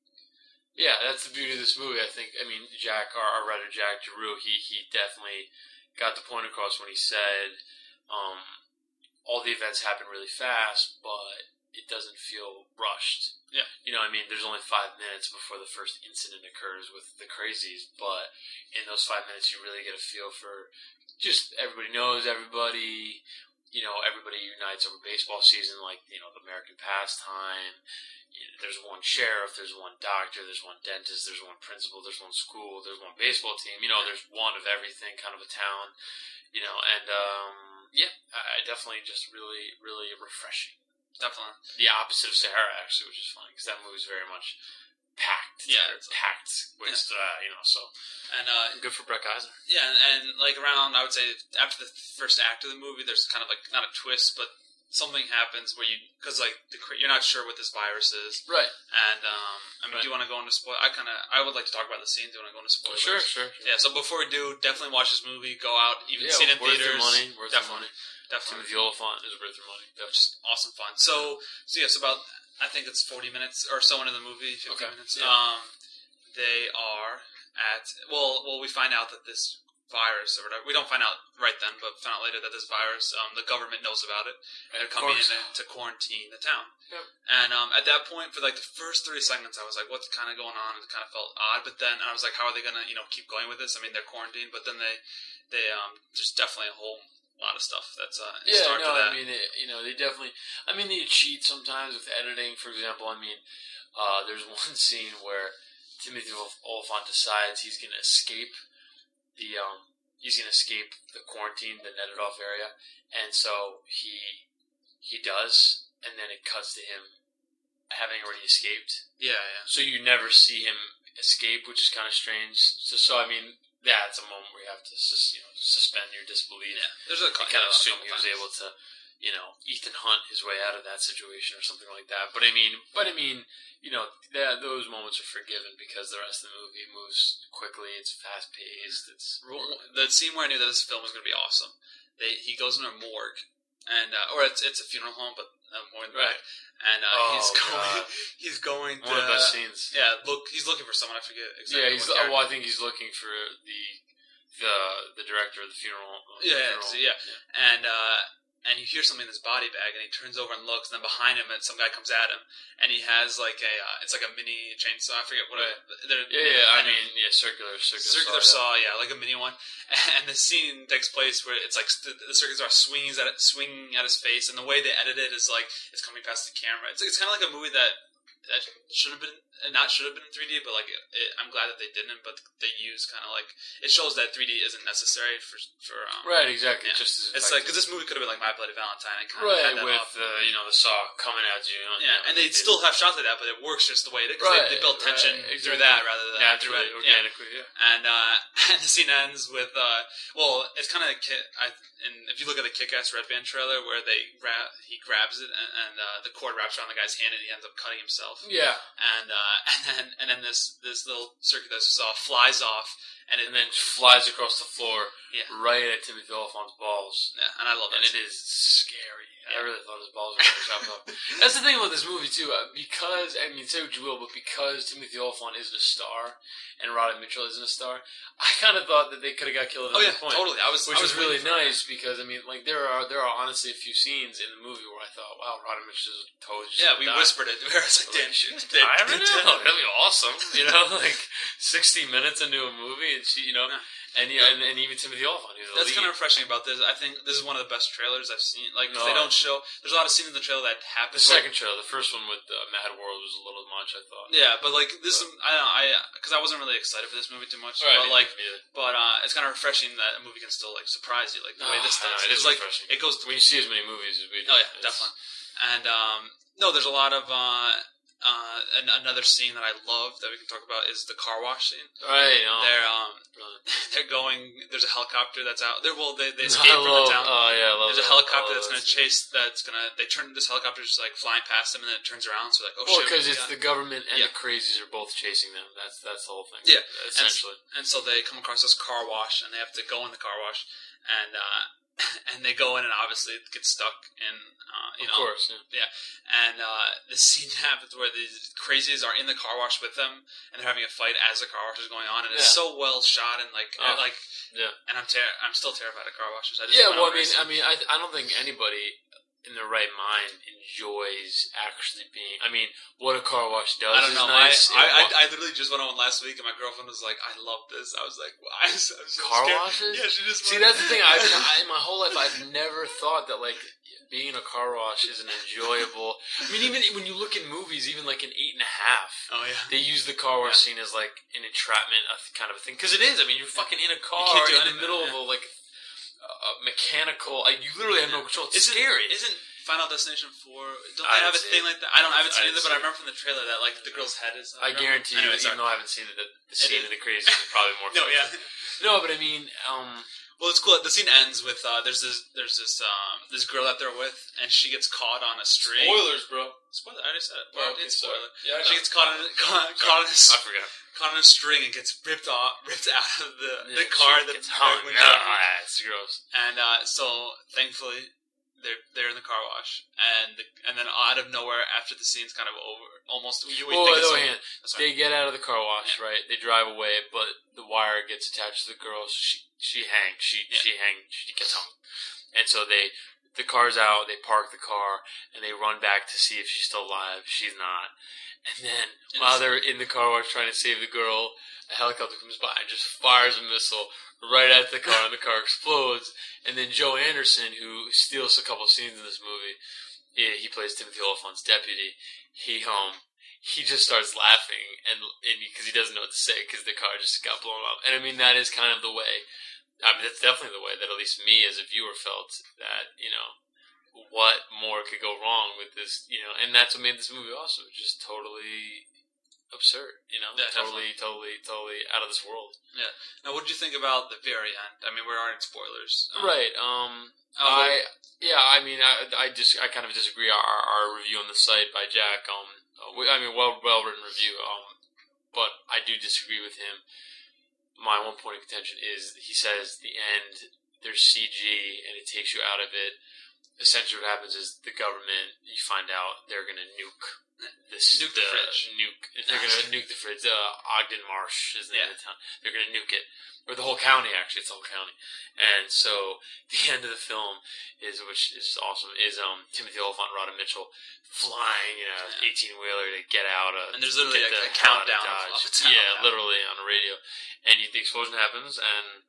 yeah, that's the beauty of this movie. I think. I mean, Jack, our, our writer Jack Giroux, he he definitely got the point across when he said, um, all the events happen really fast, but it doesn't feel rushed. Yeah. You know, I mean, there's only five minutes before the first incident occurs with the crazies, but in those five minutes, you really get a feel for just everybody knows everybody. You know, everybody unites over baseball season, like, you know, the American pastime. You know, there's one sheriff, there's one doctor, there's one dentist, there's one principal, there's one school, there's one baseball team. You know, there's one of everything, kind of a town. You know, and, um, yeah, I I definitely just really, really refreshing. Definitely. The opposite of Sahara, actually, which is funny, because that movie's very much packed. Yeah, It's it's- packed with, uh, you know, so And uh good for Brett Eisner. yeah, and, and like around I would say after the first act of the movie, there's kind of like not a twist, but something happens where you because like the, cra- you're not sure what this virus is, Right. and um I mean, Right. do you want to go into spoil? I kind of I would like to talk about the scenes. Do you want to go into spoilers? Sure, sure. Yeah. So before we do, definitely watch this movie. Go out, even Yeah, see it in worth theaters. your money. Worth your Definitely. money. Definitely. Timothy Olyphant is worth your money. Definitely. Just awesome fun. So, so yes, about I think it's forty minutes or so into the movie, fifty Okay, minutes. yeah. Um, they are at well, well, we find out that this virus or whatever. We don't find out right then, but find out later that this virus, um, the government knows about it. And they're Of coming in course. to quarantine the town. Yep. And um, at that point, for like the first thirty seconds, I was like, "What's kind of going on?" It kind of felt odd. But then I was like, "How are they gonna, you know, keep going with this?" I mean, they're quarantined, but then they, they um, there's definitely a whole lot of stuff that's uh, in Yeah, start no, to that. I mean, it, you know, they definitely. I mean, they cheat sometimes with editing. For example, I mean, uh, there's one scene where Timothy Olyphant decides he's going to escape the um, he's going to escape the quarantine, the netted off area, and so he he does, and then it cuts to him having already escaped. yeah, yeah. So you never see him escape, which is kind of strange. So, so I mean, that's a moment where you have to sus, you know suspend your disbelief. Yeah, there's a I couple kind of a assume couple he was times. able to, you know, Ethan Hunt his way out of that situation or something like that. But I mean, but I mean, you know, that those moments are forgiven because the rest of the movie moves quickly. It's fast paced. It's The scene where I knew that this film was going to be awesome. They he goes in a morgue, and uh, or it's it's a funeral home, but uh, more than Right. that. And uh, Oh, he's going, God. he's going to, one of the best scenes. yeah, look, he's looking for someone. I forget exactly. Yeah, he's. what character. Well, I think he's looking for the the the director of the funeral. uh, Yeah, yeah, funeral. so, yeah. and uh, and you hear something in his body bag, and he turns over and looks, and then behind him, some guy comes at him, and he has like a, uh, it's like a mini chainsaw. I forget what. Right. A, they're, Yeah, yeah. I mean, yeah, circular, circular, circular saw. saw, yeah, like a mini one. And the scene takes place where it's like st- the circular saw swinging at it, swinging at his face, and the way they edit it is like it's coming past the camera. It's it's kind of like a movie that that should have been not should have been in three D, but like it, it, I'm glad that they didn't. But they use kind of like it shows that three D isn't necessary for for um, Right, exactly. yeah. Just as It's like because this movie could have been like My Bloody Valentine, and kind of right had that with off. uh, you know the saw coming at you. you know, Yeah, and they still have shots like that, but it works just the way it is. 'Cause Right, they, they build tension right, exactly. through that rather than naturally, through it. Yeah. organically. Yeah. And uh, and the scene ends with uh, well, it's kind of I and if you look at the Kick-Ass Red Band trailer where they grab he grabs it and, and uh, the cord wraps around the guy's hand and he ends up cutting himself. Yeah. And uh, and then and then this this little circular saw flies off and it And then flies across the floor, Yeah. right at Timothy Olyphant's balls. yeah, and I love And that. it is scary. I really thought his balls were going to chop off. That's the thing about this movie, too. Uh, because, I mean, say what you will, but because Timothy Olyphant isn't a star and Roddy Mitchell isn't a star, I kind of thought that they could have got killed at Oh that yeah, point. totally. I was Which I was was really waiting for nice because, I mean, like, there are there are honestly a few scenes in the movie where I thought, wow, Roddy Mitchell's totally just Yeah, gonna we die. whispered it. Where I was like, Like, damn, she's they- dying they- right now. That'd be awesome, you know, like sixty minutes into a movie, and she, you know, Yeah. and yeah, and, and even Timothy Olyphant, who's the That's lead. kind of refreshing about this. I think this is one of the best trailers I've seen. Like, 'cause No. they don't show. There's a lot of scenes in the trailer that happen. The second trailer, the first one with uh, Mad World was a little much, I thought. Yeah, but like this, is, I don't know, I because I wasn't really excited for this movie too much. Right, but like, yeah. but uh, it's kind of refreshing that a movie can still like surprise you, like the way Oh, this I know, does. it is 'Cause, like refreshing. it goes. When you see as many movies as we do. Oh yeah, it's- definitely. And um, no, there's a lot of uh, uh, an, another scene that I love that we can talk about is the car wash scene. Right, no. They're um, Brilliant. they're going. There's a helicopter that's out. They're well, they they I escape from love, the town. oh yeah, I love There's a that. helicopter Oh, that's going to chase. That's going to. They turn this helicopter just like flying past them, and then it turns around. So like, oh Well, shit. because we it's got- the government and Yeah. the crazies are both chasing them. That's that's the whole thing. Yeah. essentially. And so they come across this car wash, and they have to go in the car wash, and uh, and they go in, and obviously get stuck in. Uh, you of know, course, yeah. yeah. And uh, the scene happens where these crazies are in the car wash with them, and they're having a fight as the car wash is going on, and it's Yeah. so well shot, and like, Oh, like, yeah. And I'm ter- I'm still terrified of car washes. I just Yeah, went well, I over mean, it. I mean, I, I don't think anybody in their right mind enjoys actually being. I mean, what a car wash does I don't is know. nice. I, I, It I, wa- I literally just went on last week, and my girlfriend was like, "I love this." I was like, "Why?" I was, I was so car scared. washes? Yeah, she just See, went- that's the thing. I, I, in my whole life, I've never thought that like being in a car wash is an enjoyable. I mean, even when you look at movies, even like an Eight and a Half, Oh yeah. they use the car wash scene as like an entrapment of kind of a thing because it is. I mean, you're fucking in a car can't do in the anything, middle yeah. of a like a mechanical. Like, you literally have no control. It's Isn't, scary. Isn't Final Destination four? Don't I they have a haven't thing seen like that? I don't. I haven't I seen didn't either, but I see it. remember from the trailer that like the girl's head is. I guarantee you, Anyway, even sorry. though I haven't seen it, the, the scene is. in the crazy is probably more. No, yeah. No, but I mean, um, Well, it's cool. The scene ends with uh, there's this there's this um this girl that they're with, and she gets caught on a string. bro. Spoiler! I already said it. Oh, Well, okay, it's sorry. spoiler. Yeah, I She know. gets caught in caught, caught in a, I forgot. caught in a string and gets ripped off, ripped out of the the Yeah, car. she The gets hung. when- Ah, it's gross. And uh, so, thankfully, they're they're in the car wash, and the, and then out of nowhere, after the scene's kind of over, almost you would Well, think wait, it's wait, over. hang on. That's They right. get out of the car wash, right? They drive away, but the wire gets attached to the girl. So she she hangs. She Yeah. she hangs. She gets hung. And so they the car's out. They park the car and they run back to see if she's still alive. She's not. And then And while it's- they're in the car wash trying to save the girl, a helicopter comes by and just fires a missile right at the car, and the car explodes. And then Joe Anderson, who steals a couple scenes in this movie, yeah, he plays Timothy Olyphant's deputy. He um he just starts laughing, and because he doesn't know what to say because the car just got blown up. And I mean, that is kind of the way. I mean, that's definitely the way that at least me as a viewer felt, that, you know, what more could go wrong with this, you know, and that's what made this movie also just totally absurd, you know, Yeah, totally, totally, totally out of this world. Now, what did you think about the very end? I mean, we aren't spoilers. Um, Right. Um. I was like- I yeah. I mean, I I just I kind of disagree. Our our review on the site by Jack. Um. We, I mean, well well written review. Um. But I do disagree with him. My one point of contention is he says the end there's C G and it takes you out of it. essentially what happens is the government, you find out they're going to nuke this Nuke the fridge. Nuke. They're going to nuke the fridge. Uh, Ogden Marsh is the name Yeah. of the town. They're going to nuke it. Or the whole county, actually. It's the whole county. And so the end of the film is, which is awesome, is um Timothy Olyphant and Rodham Mitchell flying in a Yeah. eighteen-wheeler to get out of... And there's literally get like the a hell out of countdown of, Dodge. of a town. Yeah, literally on the radio. And you, the explosion happens, and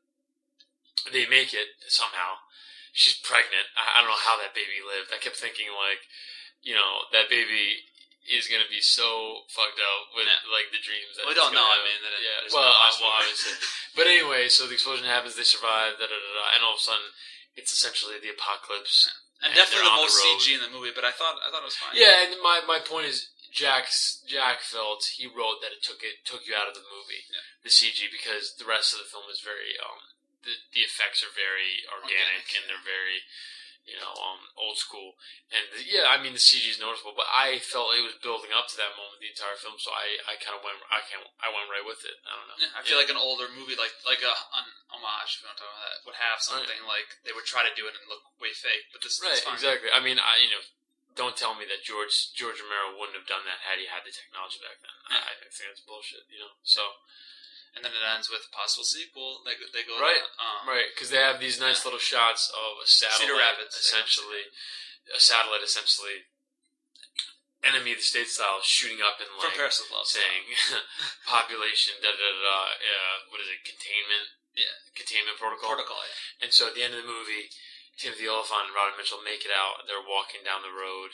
they make it somehow. She's pregnant. I, I don't know how that baby lived. I kept thinking, like, you know, that baby is going to be so fucked up with, Yeah. like, the dreams that We it's don't know. gonna I have. mean, that it, Yeah, there's well, no uh, possible- well, obviously. But anyway, so the explosion happens, they survive, da da da da, and all of a sudden, it's essentially the apocalypse. and and definitely they're the on most the road. C G in the movie. But I thought I thought it was fine. Yeah, and my, my point is, Jack's Jack felt he wrote that it took it took you out of the movie, Yeah. the C G, because the rest of the film is very um the the effects are very organic, Organic, and they're very, you know, um old school. And the, yeah, I mean the C G is noticeable, but I felt it was building up to that moment the entire film, so I, I kind of went I can I went right with it. I don't know. Yeah, I feel like an older movie, like like a an homage, if you want to talk about that, would have something like they would try to do it and look way fake, but this Right, is fine. exactly. I mean, I you know. Don't tell me that George George Romero wouldn't have done that had he had the technology back then. Yeah. I, I think that's bullshit, you know. So And then it ends with a possible sequel. They go- they go Right, to, um, right, because they have these nice little shots of a satellite, Cedar Rapids, essentially, a satellite, essentially, enemy of the state style, shooting up and from like Paris with Love, saying population, da da da da. Uh, what is it? Containment. Yeah. Containment protocol. Protocol. Yeah. And so at the end of the movie, Timothy Olyphant and Rodham Mitchell make it out. They're walking down the road,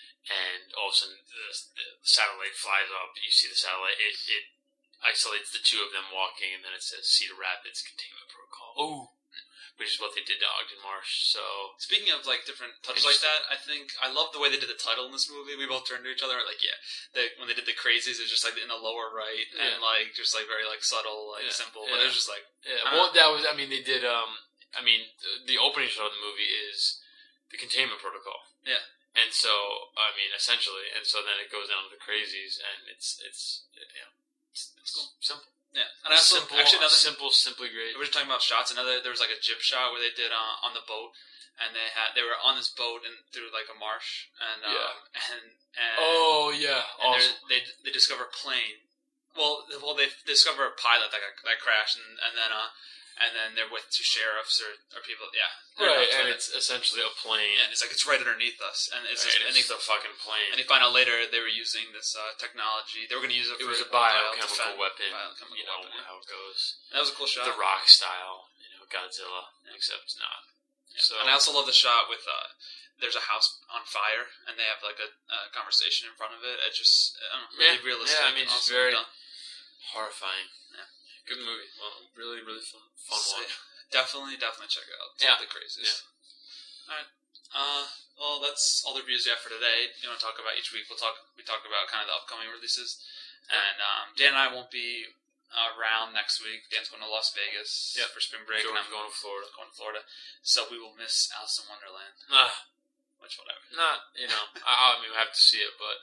and all of a sudden the, the satellite flies up. You see the satellite. It, it isolates the two of them walking, and then it says Cedar Rapids Containment Protocol. Ooh. Which is what they did to Ogden Marsh. So Speaking of like different touches like that, I think I love the way they did the title in this movie. We both turned to each other and like, yeah, they, when they did the crazies, it was just like in the lower right and Yeah. like just like very like subtle, like Yeah, simple. yeah. But it was just like yeah, Uh, well, that was. I mean, they did. Um, I mean, the, the opening shot of the movie is the Containment Protocol. Yeah. And so, I mean, essentially, and so then it goes down to the crazies, and it's it's yeah, it's, it's cool. simple. yeah. And I also simple, actually another simple, simply great. we were just talking about shots. Another there was like a jib shot where they did uh, on the boat, and they had they were on this boat and through like a marsh, and um, Yeah. and and Oh yeah, and awesome. they're- they they discover a plane. Well, well, they discover a pilot that got, that crashed, and, and then uh, and then they're with two sheriffs or, or people. Yeah, they're Right, nuts and with it. it's essentially a plane. Yeah, and it's like it's right underneath us, and it's Right, just, and, it's they, a fucking plane. and you find out later they were using this uh, technology. They were going to use it. It for was a defense, biochemical weapon. biochemical You know weapon, yeah. how it goes. That was a cool shot. The Rock style, you know, Godzilla, except not. Yeah. So And I also love the shot with uh, there's a house on fire, and they have like a uh, conversation in front of it. It just I don't know, really Yeah, realistic. yeah, I mean, just awesome very- done. horrifying. Yeah. Good movie. Well, really, really fun, fun So, watch. Definitely, definitely check it out. It's Yeah. the craziest. All right. Uh, well, that's all the reviews we have for today. You want to talk about each week? We'll talk. We talk about kind of the upcoming releases, and um, Dan and I won't be around next week. Dan's going to Las Vegas Yep. for spring break, George and I'm going to Florida. going to Florida. So we will miss Alice in Wonderland. Nah, Which whatever. not you know. I, I mean, we have to see it, but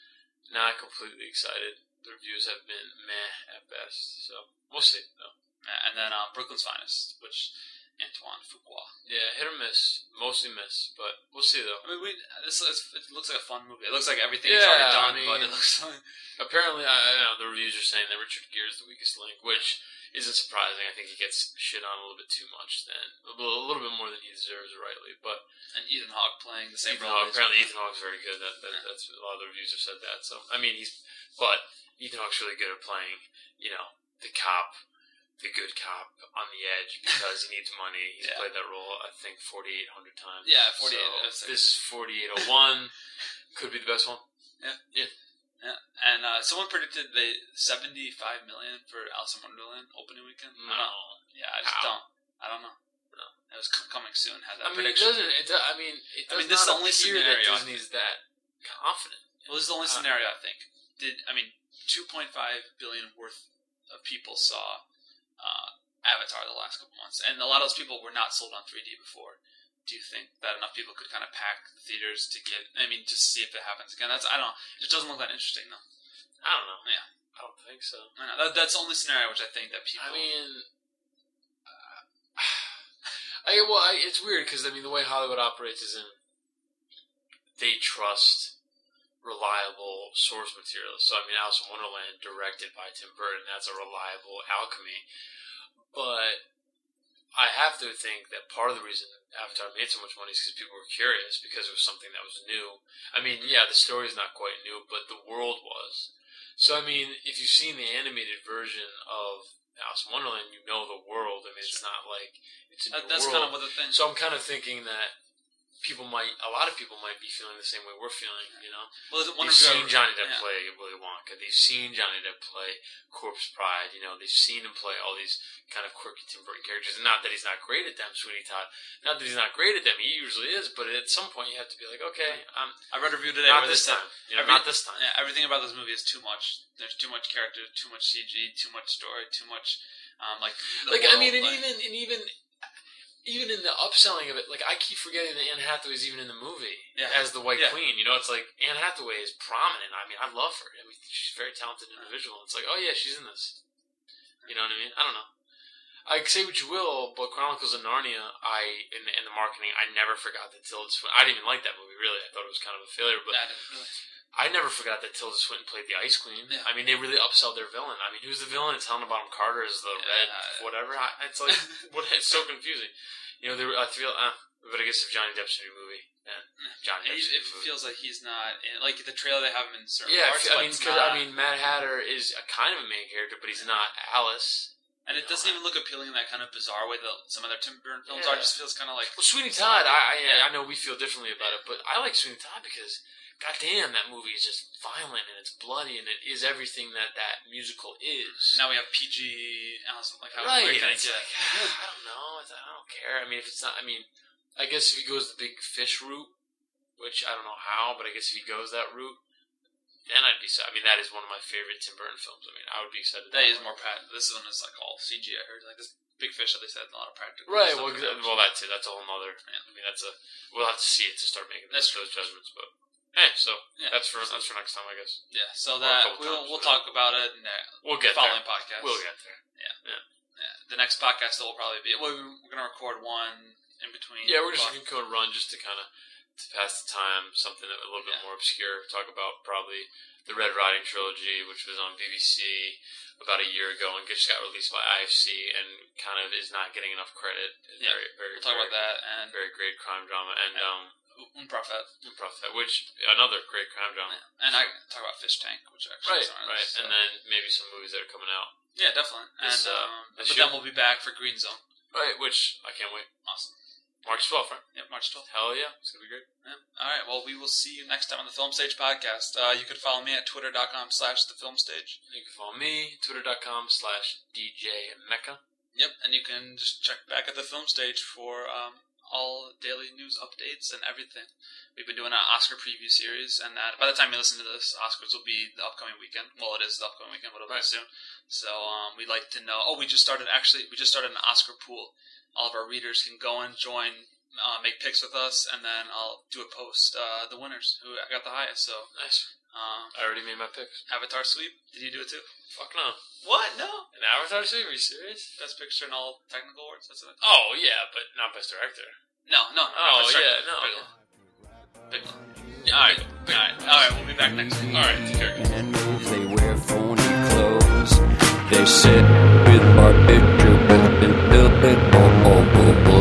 not completely excited. The reviews have been meh at best, so we'll see. Though. And then uh, Brooklyn's Finest, which Antoine Fuqua. Yeah, hit or miss, mostly miss, but we'll see though. I mean, we this is, it looks like a fun movie. It looks like everything's Yeah, already done, I mean- but it looks like Apparently, I, I know the reviews are saying that Richard Gere is the weakest link, which isn't surprising. I think he gets shit on a little bit too much, then a little, a little bit more than he deserves, rightly. But and Ethan Hawke playing the same Ethan role. Hawke, apparently Ethan Hawke's very good. That, that Yeah. that's a lot of the reviews have said that. So I mean, he's but Ethan Hawke's really good at playing, you know, the cop, the good cop on the edge because he needs money. He's Yeah. played that role, I think, forty-eight hundred times. Yeah, forty-eight, So that's like- this is forty-eight oh one. Could be the best one. Yeah. Yeah. Yeah, and uh, someone predicted they seventy-five million for Alice in Wonderland opening weekend. I don't, No. yeah, I just How? don't. I don't know. No. It was c- coming soon. Had that I mean, it prediction. doesn't. It do, I mean, it I does mean, this is not the only appear scenario, that I Disney's that confident. Well, this is the only Uh, scenario I think. Did I mean two point five billion worth of people saw uh, Avatar the last couple months, and a lot of those people were not sold on three D before. Do you think that enough people could kind of pack the theaters to get? I mean, just see if it happens again. That's I don't know. It just doesn't look that interesting though. I don't know. Yeah. I don't think so. I know that, that's the only scenario which I think that people. I mean, uh, I well, I, it's weird because I mean the way Hollywood operates isn't they trust reliable source material. So, I mean, Alice in Wonderland, directed by Tim Burton, that's a reliable alchemy. But I have to think that part of the reason Avatar made so much money is because people were curious, because it was something that was new. I mean, yeah, the story's not quite new, but the world was. So, I mean, if you've seen the animated version of Alice in Wonderland, you know the world. I mean, it's not like it's a new That's world. kind of what the thing. So I'm kind of thinking that people might, a lot of people might be feeling the same way we're feeling, you know? Well, is it one They've of seen your, Johnny Depp yeah. play Willy Wonka. They've seen Johnny Depp play Corpse Bride. You know, they've seen him play all these kind of quirky Tim Burton characters. And not that he's not great at them, Sweeney Todd. Not that he's not great at them. He usually is. But at some point, you have to be like, okay, um, I read a review today. not where this they said time. You know, every- not this time. Yeah, everything about this movie is too much. There's too much character, too much C G, too much story, too much, um, like. the Like I world, mean, and like- even and even even in the upselling of it, like I keep forgetting that Anne Hathaway's even in the movie Yeah. as the White Yeah. Queen. You know, it's like Anne Hathaway is prominent. I mean, I love her. I mean, she's a very talented individual. It's like, oh yeah, she's in this. You know what I mean? I don't know. I say what you will, but Chronicles of Narnia, I in the, in the marketing, I never forgot that Tilda Swinton. I didn't even like that movie really. I thought it was kind of a failure, but Yeah, I didn't really. I never forgot that Tilda Swinton played the Ice Queen. Yeah. I mean, they really upselled their villain. I mean, who's the villain? It's Helena Bonham Carter is the Yeah. red whatever. I, it's like what? It's so confusing. You know, they were, I feel, uh, but I guess if Johnny Depp's in your movie, then Johnny It, Depp's in it your movie. feels like he's not in, like the trailer. They have him in certain Yeah, parts. I but mean, it's because not, I mean, Mad Hatter is a kind of a main character, but he's not Alice. and it doesn't even look appealing in that kind of bizarre way that some other Tim Burton films Yeah. are. It just feels kind of like. Well, Sweeney Todd, I, I, Yeah. I know we feel differently about it, but I like Sweeney Todd because, goddamn, that movie is just violent and it's bloody and it is everything that that musical is. Now we have P G. Allison, like how Right, where can and I it's get? like, I don't know. I don't care. I mean, if it's not, I mean, I guess if he goes the big fish route, which I don't know how, but I guess if he goes that route, then I'd be. I mean, that is one of my favorite Tim Burton films. I mean, I would be excited. That is more practical. This one is like all C G. I heard like this Big Fish. At least had a lot of practical. Right. stuff Well, in it. exa- well, that too. That's a whole nother. Yeah. I mean, that's a. We'll have to see it to start making That's those, those judgments. But hey, so Yeah. that's for that's for next time, I guess. Yeah. So Or a that couple we'll times, we'll yeah. talk about it in the We'll get following there. podcast. We'll get there. Yeah. The next podcast will probably be. Well, we're gonna record one in between. Yeah, we're just But- going to run just to kind of to pass the time, something that a little bit Yeah. more obscure. Talk about probably the Red Riding trilogy, which was on B B C about a year ago and just got released by I F C and kind of is not getting enough credit. Yeah, very, very, We'll talk very, about that and Very great crime drama and And- um, Unprofit. Prophet, which another great crime drama. And I talk about Fish Tank, which actually Right, is on right, this, so- and then maybe some movies that are coming out. yeah, definitely. this, And uh, um, this but year. then we'll be back for Green Zone. Right, which I can't wait. Awesome. March twelfth, right? Yep, March twelfth. Hell yeah, it's gonna be great. Yeah. All right. Well, we will see you next time on the Film Stage podcast. Uh, you can follow me at twitter.com slash the film stage. You can follow me, twitter.com slash DJ Mecca. Yep. And you can just check back at the Film Stage for um, all daily news updates and everything. We've been doing an Oscar preview series, and that by the time you listen to this, Oscars will be the upcoming weekend. Well, it is the upcoming weekend, but it'll Right. be soon. So um, we'd like to know. Oh, we just started. Actually, we just started an Oscar pool. All of our readers can go and join, uh, make picks with us, and then I'll do a post uh, the winners who got the highest. So Nice. uh, I already made my picks. Avatar sweep. Did you do it too? Fuck no. What? No. An Avatar sweep? Are you serious? Best picture and all technical awards. That's it. Oh, yeah, but not best director. No, no. no Oh, Best yeah, director. no. Big one. Big one. All right. All right. All right. We'll be back next week. All right, take care, guys. And move, they wear phony clothes. They sit with our picture, but oh, oh, oh, oh.